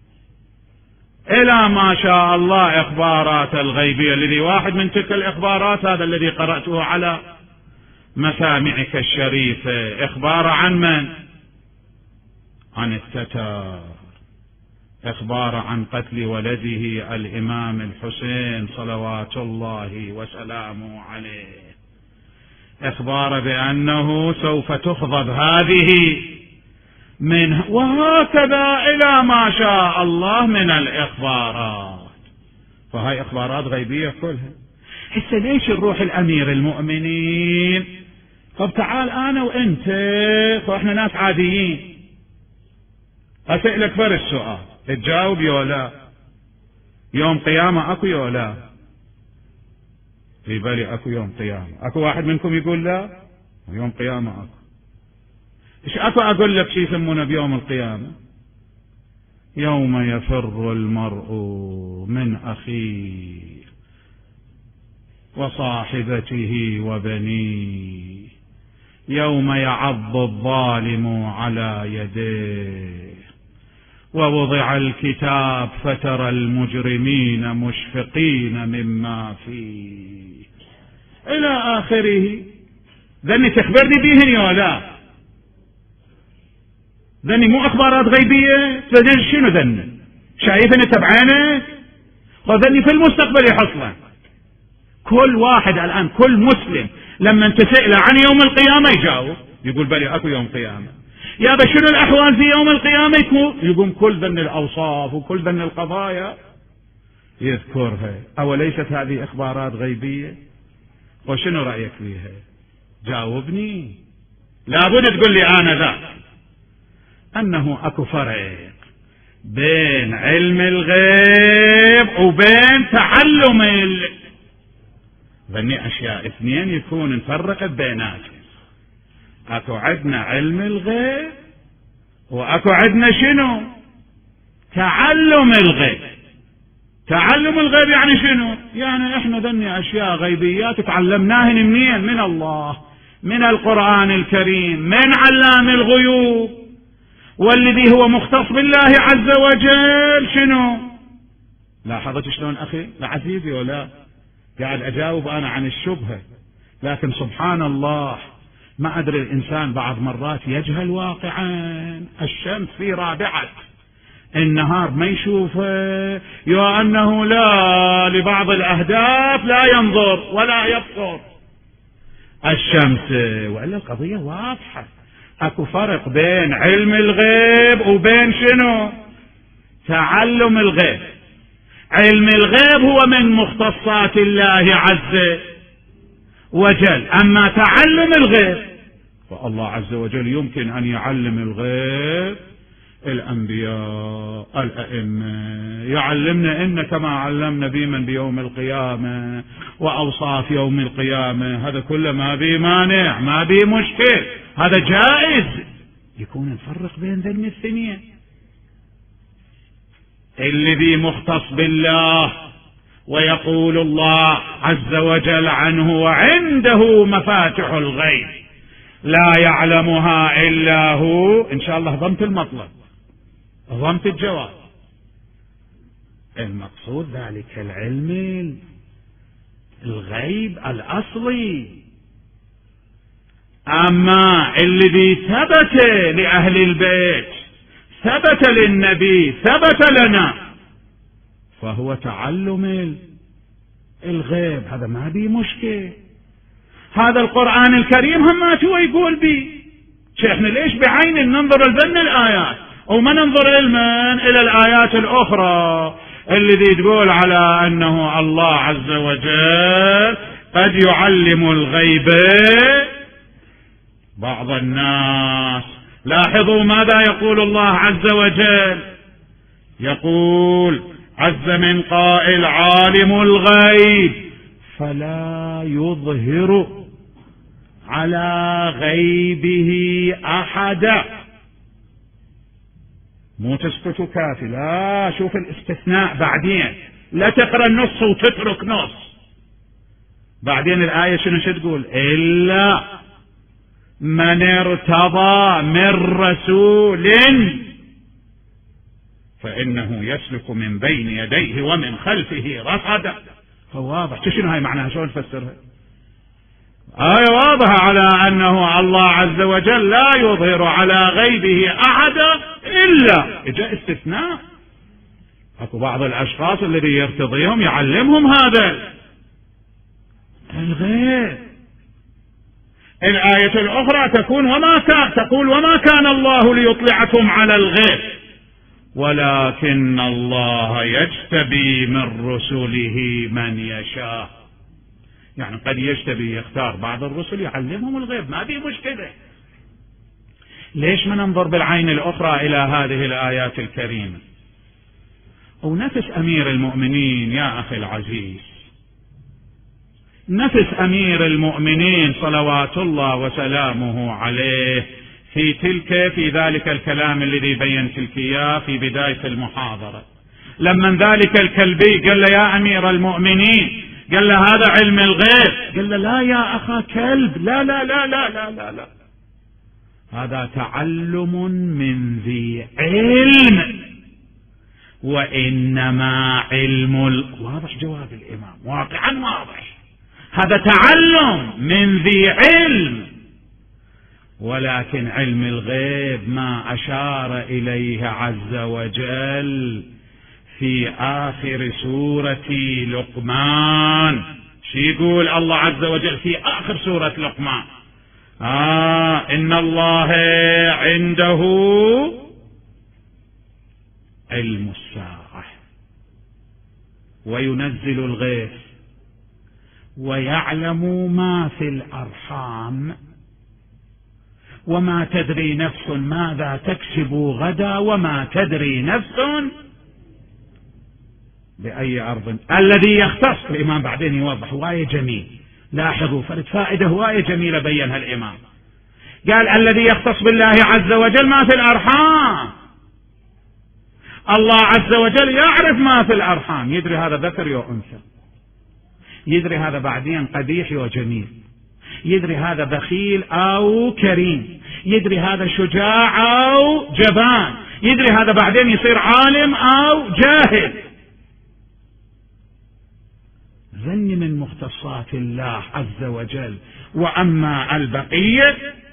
إلى ما شاء الله إخبارات الغيبية. الذي واحد من تلك الإخبارات هذا الذي قرأته على مسامعك الشريفة، إخبار عن من؟ عن التتار، إخبار عن قتل ولده الإمام الحسين صلوات الله وسلامه عليه، إخبار بأنه سوف تخضب هذه منه، وهكذا إلى ما شاء الله من الإخبارات. فهاي إخبارات غيبية كلها. هسه ليش نروح الأمير المؤمنين؟ طب تعال أنا وأنت، فإحنا ناس عاديين، أسألك فرق السؤال تجاوب يا لا؟ يوم قيامة أكو يا لا؟ في بالي أكو يوم قيامة. أكو واحد منكم يقول لا؟ يوم قيامة أكو. إيش أكو أقول لك شيء يسمونه بيوم القيامة؟ يوم يفر المرء من أخيه وصاحبته وبنيه، يوم يعض الظالم على يديه، ووضع الكتاب فترى المجرمين مشفقين مما فيه إلى آخره. ذني تخبرني بيهن يا لا؟ ذني مو أخبارات غيبية؟ فذني شنو ذني؟ شايفني تبعينك؟ وذني في المستقبل يحصلن. كل واحد الآن، كل مسلم لما تسأله عن يوم القيامة يجاوب، يقول بلي أكو يوم قيامة. يا شنو الأحوال في يوم القيامة؟ يقوم كل ذن الأوصاف وكل ذن القضايا يذكرها. أوليست هذه إخبارات غيبية؟ وشنو رأيك فيها؟ جاوبني. لابد تقول لي أنا ذا أنه أكو فرق بين علم الغيب وبين تعلم ذني أشياء اثنين يكون نفرقت بيناتهم. أكو عدنا علم الغيب وأكو عدنا شنو؟ تعلم الغيب. تعلم الغيب يعني شنو؟ يعني احنا ذني أشياء غيبيات تعلمناهن منين؟ من الله، من القرآن الكريم، من علام الغيوب، والذي هو مختص بالله عز وجل. شنو؟ لاحظت شلون أخي العزيزي ولا؟ قاعد أجاوب أنا عن الشبهة، لكن سبحان الله ما أدري الإنسان بعض مرات يجهل واقعا. الشمس في رابعة النهار ما يشوفه، يا أنه لا لبعض الأهداف لا ينظر ولا يبصر الشمس، وإلا القضية واضحة. أكو فرق بين علم الغيب وبين شنو؟ تعلم الغيب. علم الغيب هو من مختصات الله عز وجل، أما تعلم الغيب فالله عز وجل يمكن أن يعلم الغيب الأنبياء الأئمة، يعلمنا إن كما علمنا بمن بيوم القيامة وأوصاف يوم القيامة. هذا كله ما بيه مانع، ما بيه مشكل، هذا جائز. يكون نفرق بين ذنب الثنين. الذي مختص بالله، ويقول الله عز وجل عنه: وعنده مفاتح الغيب لا يعلمها إلا هو. إن شاء الله ضمت المطلب، ضمت الجواب. المقصود ذلك العلم الغيب الأصلي. أما الذي ثبت لأهل البيت، ثبت للنبي، ثبت لنا، فهو تعلم الغيب. هذا ما بي مشكلة. هذا القرآن الكريم هم هو يقول بي شيخنا ليش بعين ننظر لذن الآيات وما ننظر علما إلى الآيات الأخرى الذي تقول على أنه الله عز وجل قد يعلم الغيب بعض الناس. لاحظوا ماذا يقول الله عز وجل. يقول عز من قائل: عالم الغيب فلا يظهر على غيبه أحدا. مو تسكت كافي، لا، شوف الاستثناء بعدين، لا تقرأ النص وتترك نص. بعدين الآية شنو تقول؟ إلا من ارتضى من رسول فإنه يسلك من بين يديه ومن خلفه رصدا. واضح. شنو هاي معناها؟ شلون نفسرها؟ آية واضحة على أنه الله عز وجل لا يظهر على غيبه أحدا إلا. جاء استثناء. أكو بعض الأشخاص الذي يرتضيهم يعلمهم هذا الغيب. الآية الأخرى تقول وما كان الله ليطلعكم على الغيب ولكن الله يجتبي من رسله من يشاء. يعني قد يجتبي، يختار بعض الرسل يعلمهم الغيب، ما في مشكلة. ليش ما ننظر بالعين الأخرى إلى هذه الآيات الكريمة؟ ونفس أمير المؤمنين يا أخي العزيز، نفس أمير المؤمنين صلوات الله وسلامه عليه في ذلك الكلام الذي بينت لك إياه في بداية المحاضرة، لما ذلك الكلبي قال له: يا أمير المؤمنين، قال له: هذا علم الغيب. قال له: لا يا أخا كلب، لا لا لا لا لا لا, لا. هذا تعلم من ذي علم، وإنما علم واضح جواب الإمام، واقعا واضح. هذا تعلم من ذي علم، ولكن علم الغيب ما أشار إليه عز وجل في آخر سورة لقمان. شو يقول الله عز وجل في آخر سورة لقمان؟ إن الله عنده علم الساعة وينزل الغيث ويعلم ما في الأرحام وما تدري نفس ماذا تكسب غدا وما تدري نفس بأي أرض. الذي يختص الإمام بعدين يوضح واية جميل. لاحظوا فرد فائدة واية جميلة بينها الإمام. قال: الذي يختص بالله عز وجل ما في الأرحام. الله عز وجل يعرف ما في الأرحام، يدري هذا ذكر يا أنثى، يدري هذا بعدين قبيح يا جميل، يدري هذا بخيل أو كريم، يدري هذا شجاع أو جبان، يدري هذا بعدين يصير عالم أو جاهل. ذني من مختصات الله عز وجل. وأما البقية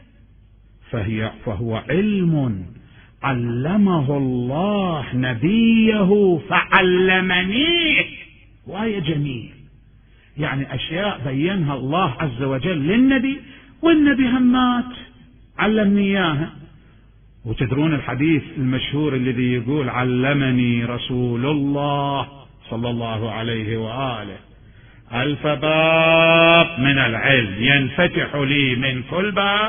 فهو علم علمه الله نبيه فعلمنيه. وهي جميل، يعني أشياء بينها الله عز وجل للنبي، والنبي همات علمني إياها. وتدرون الحديث المشهور الذي يقول: علمني رسول الله صلى الله عليه وآله 1000 باب من العلم ينفتح لي من كل باب.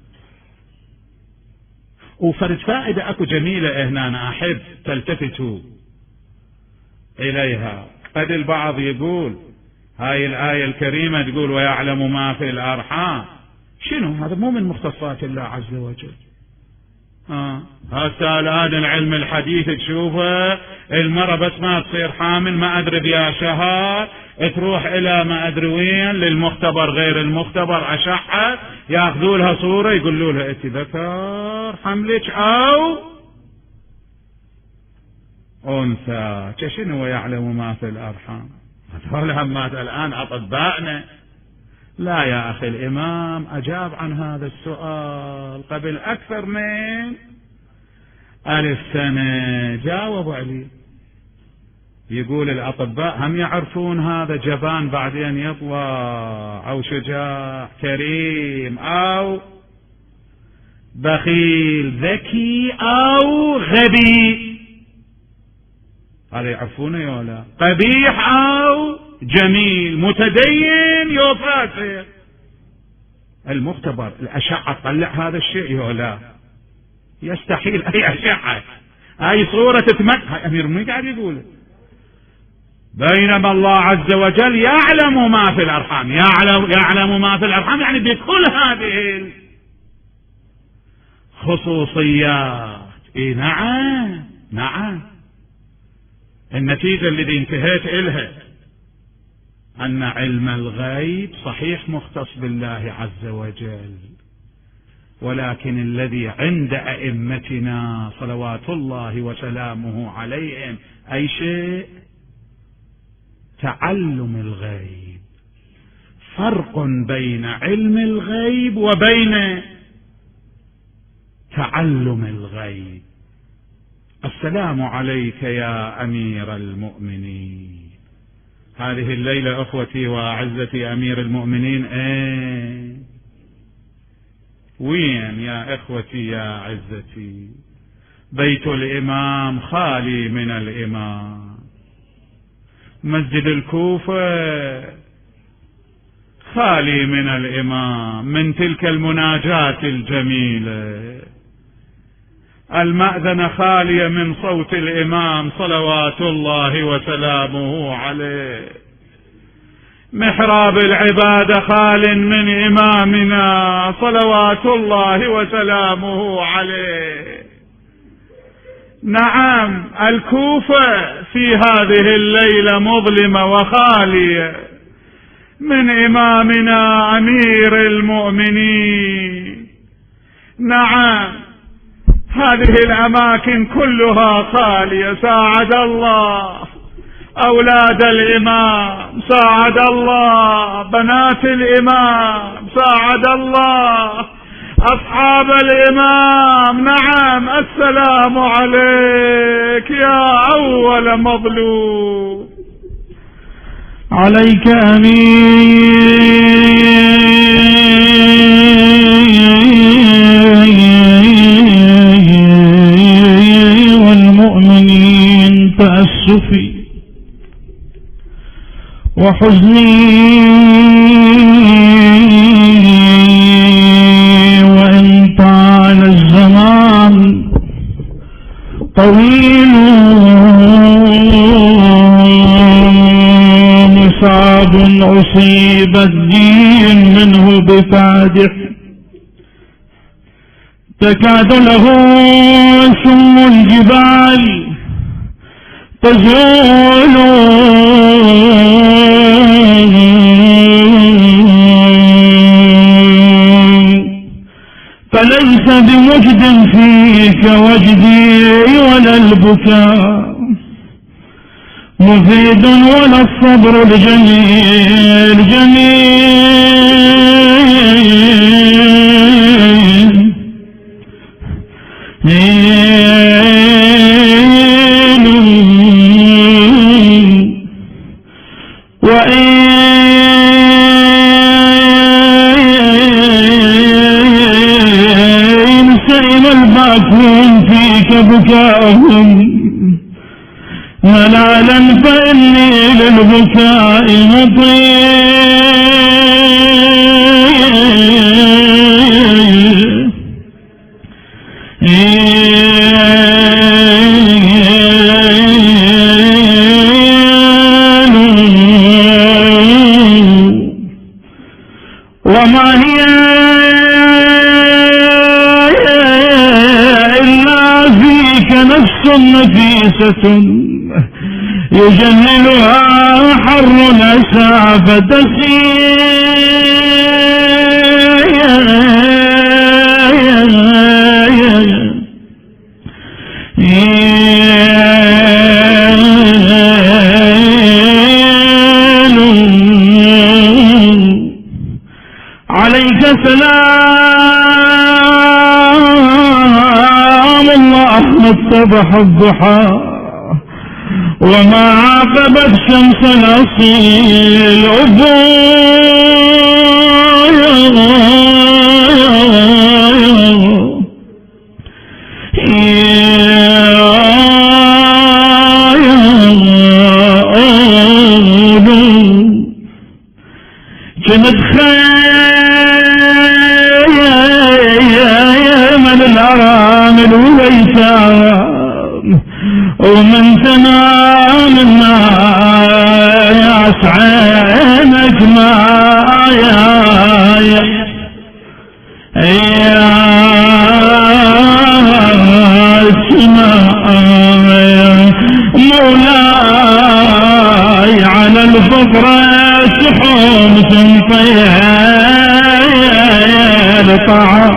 وفرد فائدة أكو جميلة هنا أنا أحب تلتفتوا إليها. قد البعض يقول هاي الآية الكريمة تقول: ويعلم ما في الأرحام. شنو هذا؟ مو من مختصات الله عز وجل. هسه الآن العلم الحديث تشوفه المرة بس ما تصير حامل ما أدري بيا شهر تروح إلى ما أدري وين للمختبر غير المختبر أشعة ياخذوا لها صورة يقولوا لها أنت ذكر حملك أو أنثى. شنو يعلم ما في الأرحام؟ هذول همات الآن أطبائنا. لا يا أخي، الإمام أجاب عن هذا السؤال قبل أكثر من 1000 سنة، جاوب عليه. يقول الأطباء هم يعرفون هذا جبان بعدين يطلع أو شجاع كريم أو بخيل ذكي أو غبي، هذا يعرفونه يا لا؟ قبيح أو جميل، متدين يو فاسق. المختبر الأشعة تطلع هذا الشيء يا لا؟ يستحيل أي أشعة، هاي صورة تتمثل. هاي أمير المؤمنين قاعد يقول بينما الله عز وجل يعلم ما في الأرحام، يعلم ما في الأرحام يعني بكل هذه الخصوصيات. إيه نعم نعم. النتيجة التي انتهيت إلها أن علم الغيب صحيح مختص بالله عز وجل، ولكن الذي عند أئمتنا صلوات الله وسلامه عليهم أي شيء؟ تعلم الغيب. فرق بين علم الغيب وبين تعلم الغيب. السلام عليك يا أمير المؤمنين. هذه الليلة أخوتي وأعزتي أمير المؤمنين وين يا إخوتي يا عزتي؟ بيت الإمام خالي من الإمام، مسجد الكوفة خالي من الإمام، من تلك المناجاة الجميلة. المأذنة خالية من صوت الإمام صلوات الله وسلامه عليه. محراب العبادة خال من إمامنا صلوات الله وسلامه عليه. نعم، الكوفة في هذه الليلة مظلمة وخالية من إمامنا أمير المؤمنين. نعم، هذه الأماكن كلها خالية. ساعد الله أولاد الإمام، ساعد الله بنات الإمام، ساعد الله أصحاب الإمام. نعم، السلام عليك يا أول مظلوم. عليك والمؤمنين تأسفي وحزني، وإن طال الزمان طويل مصاب أصيب الدين منه بفادح، تكاد له سم الجبال تزول، فليس بمجد فيك وجدي ولا البكاء مفيد ولا الصبر الجميل وإن سئل الباكون فيك بكاءهم ملالا فإني للبكاء وما هي عروسة يجللها حر الأسى عليك سلام الله ما اتبح الضحى وما عاقبت شمس الأصيل كنت خيمن الأرامل والأيتام ومن تنام الناس عينك ما مولاي على الفقرة سحوم تنطيها لطعام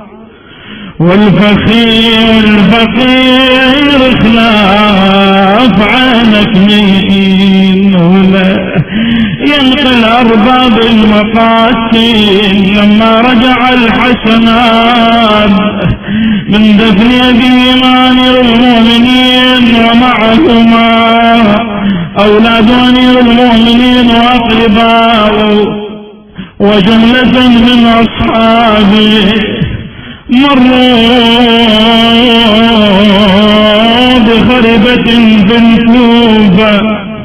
والفقير خلاف عنك مين ولا ينقل أرباب المقاتل لما رجع الحسنان من دفن أمير المؤمنين ومعهما أولاد أمير المؤمنين وأقرباء وجملة من أصحابه مروا بخربة في الكوفة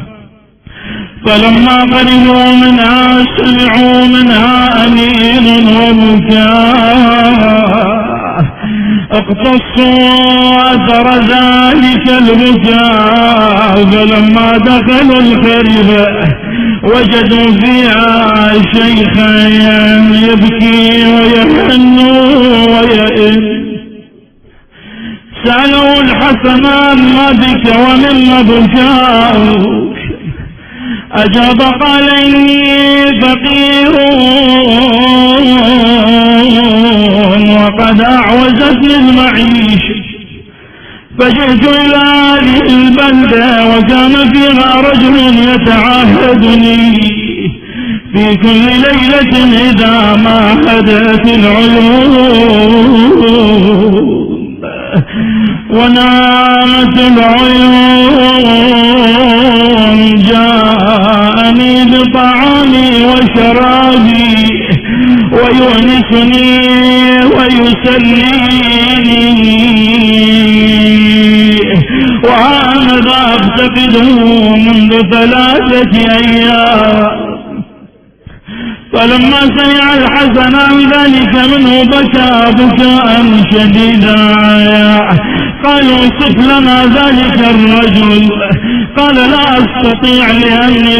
فلما قربوا منها سمعوا منها أنين وبكاء اقتصوا أثر ذلك البكاء فلما دخلوا الخربة وجدوا فيها شيخا يبكي ويحن ويئن سألوا الحسنان ما بك ومما بكاؤك أجاب قال إني فقير وقد أعوزتني المعيشة فجئت إلى هذه البلدة وكان فيها رجل يتعاهدني في كل ليلة إذا ما هدت العيون ونامت العيون جاءني بطعامي وشرابي ويؤنسني ويسليني وهذا أفتقده منذ 3 أيام فلما سمع الحسنان ذلك منه بكى بكاء شديدا قالوا صف لنا ذلك الرجل قال لا أستطيع لأني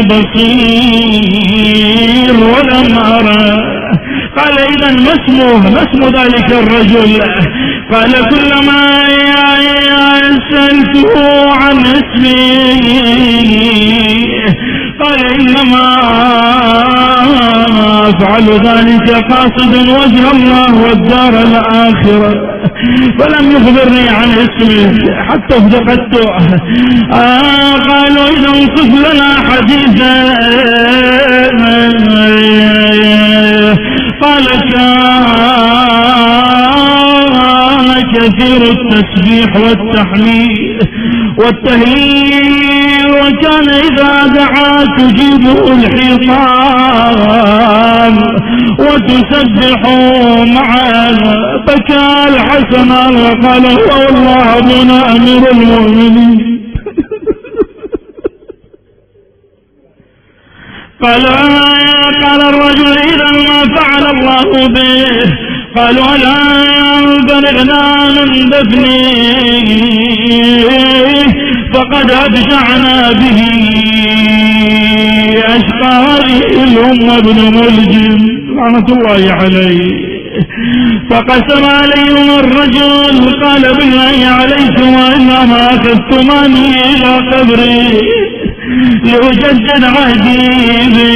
بصير ولم أرى قال إذا ما اسم ذلك الرجل قال كلما سألته عن اسمه قال إنما أفعل ذلك قاصدا وجه الله والدار الآخرة فلم يخبرني عن اسمه حتى افتقدته قالوا إذا انصف لنا حديثا قال كان كثير التسبيح والتهليل وكان إذا دعا تجيبه الحيطان وتسبح معه بكى الحسنان وقال والله أبونا أمير المؤمنين قال الرجل إذا ما فعل الله به قالوا لا فرغنا من دفنه فقد أبشعنا به أشقى هذه الأمة ابن ملجم لعنة الله عليه فقسم عليهم الرجل قال بالله عليكم إنما أخذتماني إلى قبري لأجدد عهدي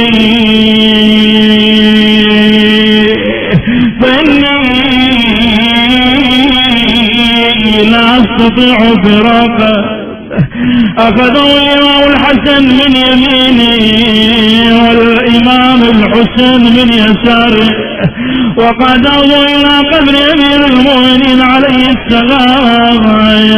فإني لا أستطيع فراقه. أخذوا الإمام الحسن من يمينه والإمام الحسين من يساره وقعدوا إلى قبر أمير المؤمنين عليه السلام.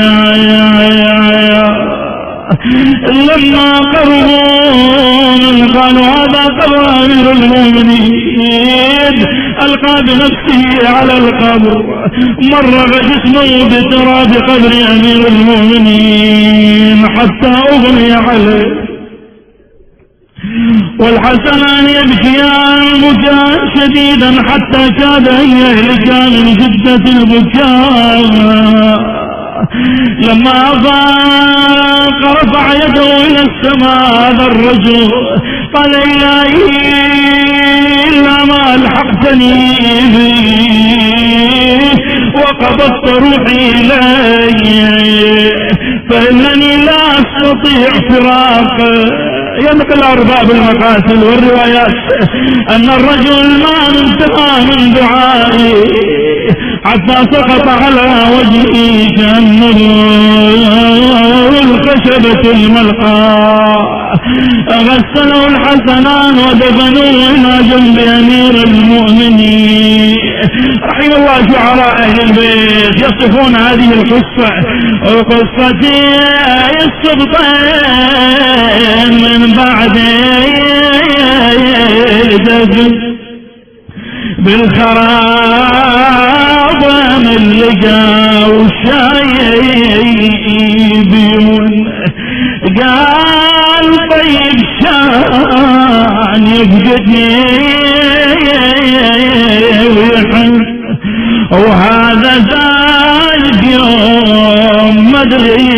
لما قربوا قالوا هذا قبر أمير المؤمنين، ألقى بنفسه على القبر، مرغ جسمه بتراب قبر أمير المؤمنين حتى أغمي عليه. والحسنان يبكيان بكاء شديدا حتى كاد أن يهلكا من شدة البكاء. لما أفاق رفع يده إلى السماء هذا الرجل قال إلهي إلا ما ألحقتني وقبضت روحي إليه فإنني لا أستطيع فراقه. ينقل أرباب المقاتل والروايات أن الرجل ما انتهى من دعائه حتى سقط على وجهه كأنه الخشبة الملقاة. غسلوا الحسنان ودفنوه إلى جنب أمير المؤمنين. رحم الله شعراء أهل البيت يصفون هذه القصة وقصة السبطين من بعد الدفن بالخراب من لقى وشايبون. قال طيب شان يفقدني ويحن وهذا ذلك يوم مدري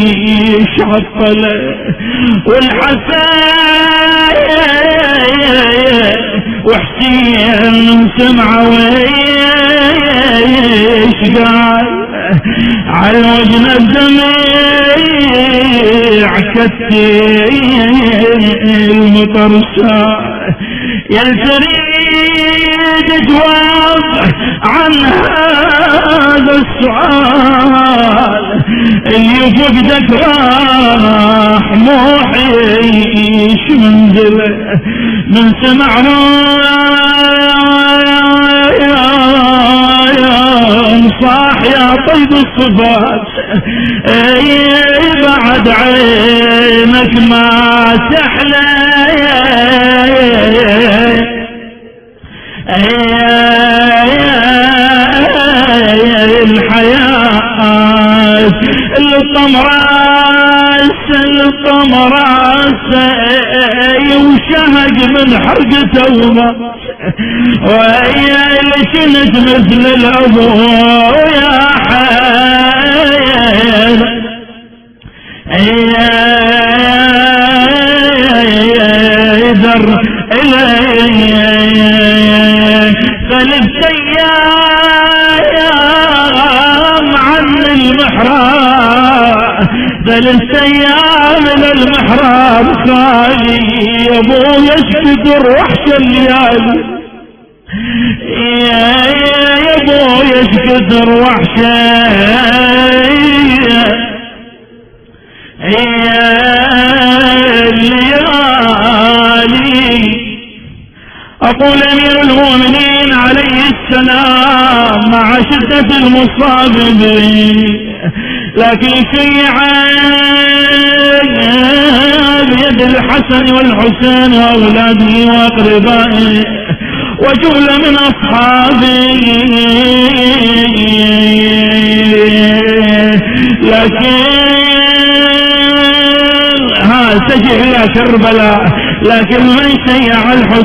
شعطله والحسايا وحسين سمع ويش قال على وجه الدمع كتي المطرشة يلتريد جواب عن هذا السؤال اللي فقدك راح موحيش منزله من سمعه صاح يا طيب الصفات بعد عينك ما تحلى الحياة الطمراس وشهق من حرقته ومات وهي اللي كنت مثل الابو يا حيل يذر ثلاث ايام عن المحراب ثلاث ايام من المحراب خالي يا ابو يشكد وحش الليالي يا ابو يشكد وحش الليالي. أقول أمير المؤمنين عليه السلام مع شدة المصاب لكن شيع بيد الحسن والحسين وأولاده وأقربائه وجملة من أصحابه لكن تجي إلى كربلاء لكن من شيع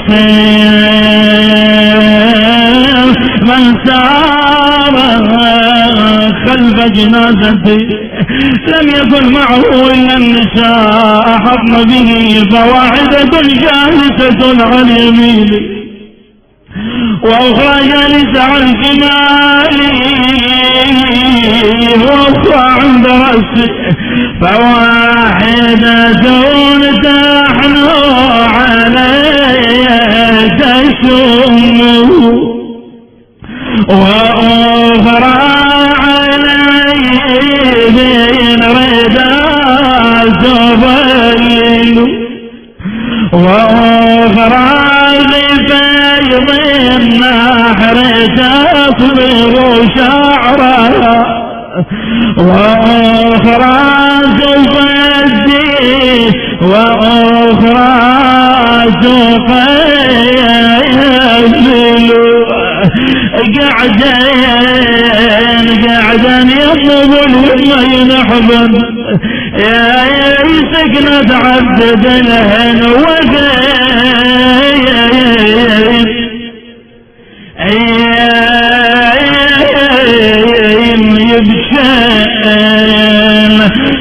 الحسين من سار خلف جنازته لم يكن معه إلا النساء أحضن به فواحدة جالسة على يمينه وأخرى جالسة عن شمالي وأخرى عند رأسي فواحدة تحن علي تشم وأخرى علي من ردى تظلل وأخرى بفيض النحر تصبغ شعرها وأخرى تفدي وأخرى تقيل قاعدين يطلب اليمين حبا يا سكنة عبد الهن وزين يبشين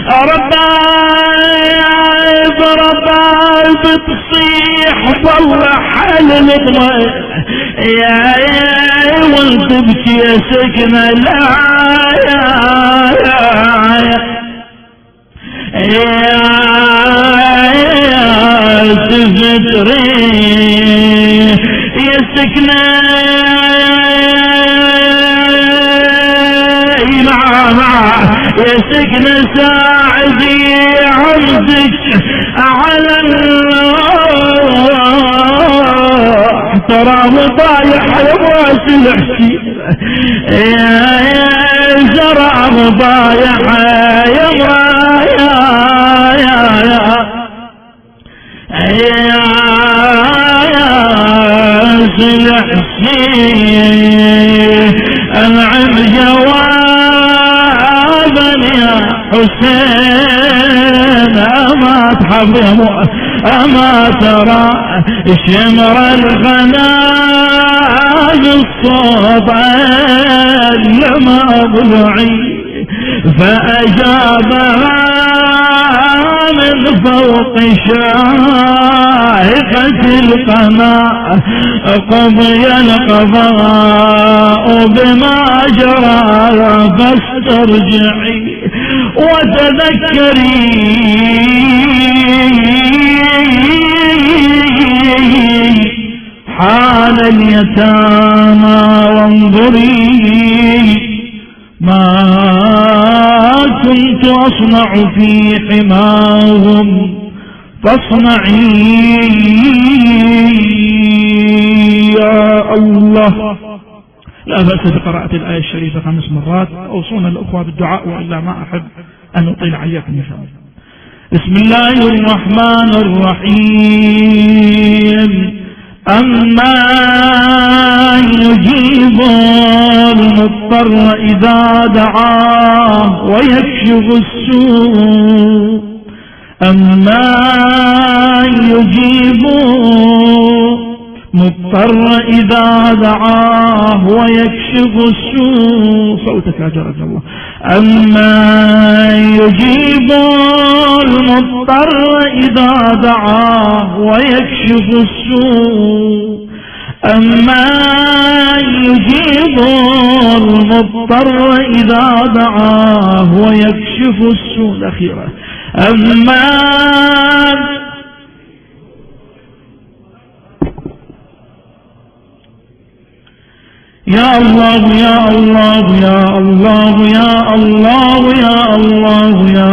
رباي بتصيح والله حال مطمئن يا والتبكي يا سكنة لا يا تفتري يا سكنة يا سكنة ساعدي عرضك على الله ترى مطايح يبراس الحسين يا زرع مطايح يبراس الحسين أنعم جوابا يا حسين أما تحفظ أما ترى شمر الغناء الصوت لما ضلعي فأجابها من فوق شاهقة القماء قضي القضاء بما جرى فاسترجعي وتذكري حال اليتامى وانظري ما كنت أصنع في حماهم فاصنعي يا الله. لا بأس بقراءة الآية الشريفة 5 مرات. أوصونا الأخوة بالدعاء وإلا ما أحب أن أطيل عليكم إن شاء الله. بسم الله الرحمن الرحيم. أما يجيب المضطر إذا دعاه ويكشف السوء أما يجيب مضطر إذا دعاه ويكشف السوء صوتك يا جرج الله. أما يجيب المضطر إذا دعاه ويكشف السوء أما يجيب المضطر إذا دعاه ويكشف السوء الأخيرة. أما يا الله يا الله يا الله يا الله يا الله يا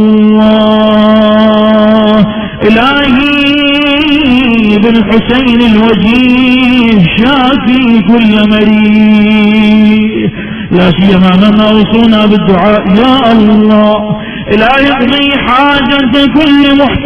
الله إلهي بالحسين الوجيه شافي كل مريض لا سيما من أوصونا بالدعاء يا الله إلهي اقضي حاجة كل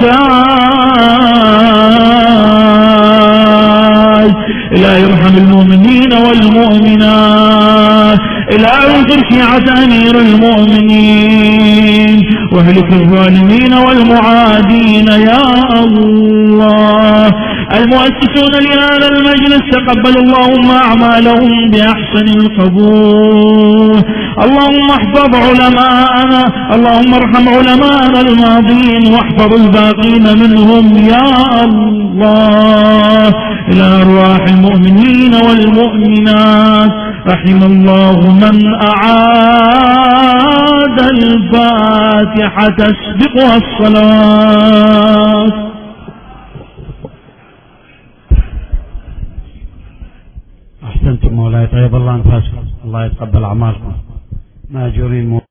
محتاج إلهي ارحم المؤمنين والمؤمنات إلهي انصر شيعة أمير المؤمنين واهلك الظالمين والمعادين يا الله. المؤسسون لهذا المجلس تقبل اللهم أعمالهم بأحسن القبول. اللهم احفظ علماءنا اللهم ارحم علماءنا الماضين واحفظ الباقين منهم يا الله. إلى أرواح المؤمنين والمؤمنات. رحم الله من أعاد الفاتحة تسبقها الصلاة. أحسنتم مولاي، طيب الله أنفاسكم، الله يتقبل أعمالكم، ماجورين.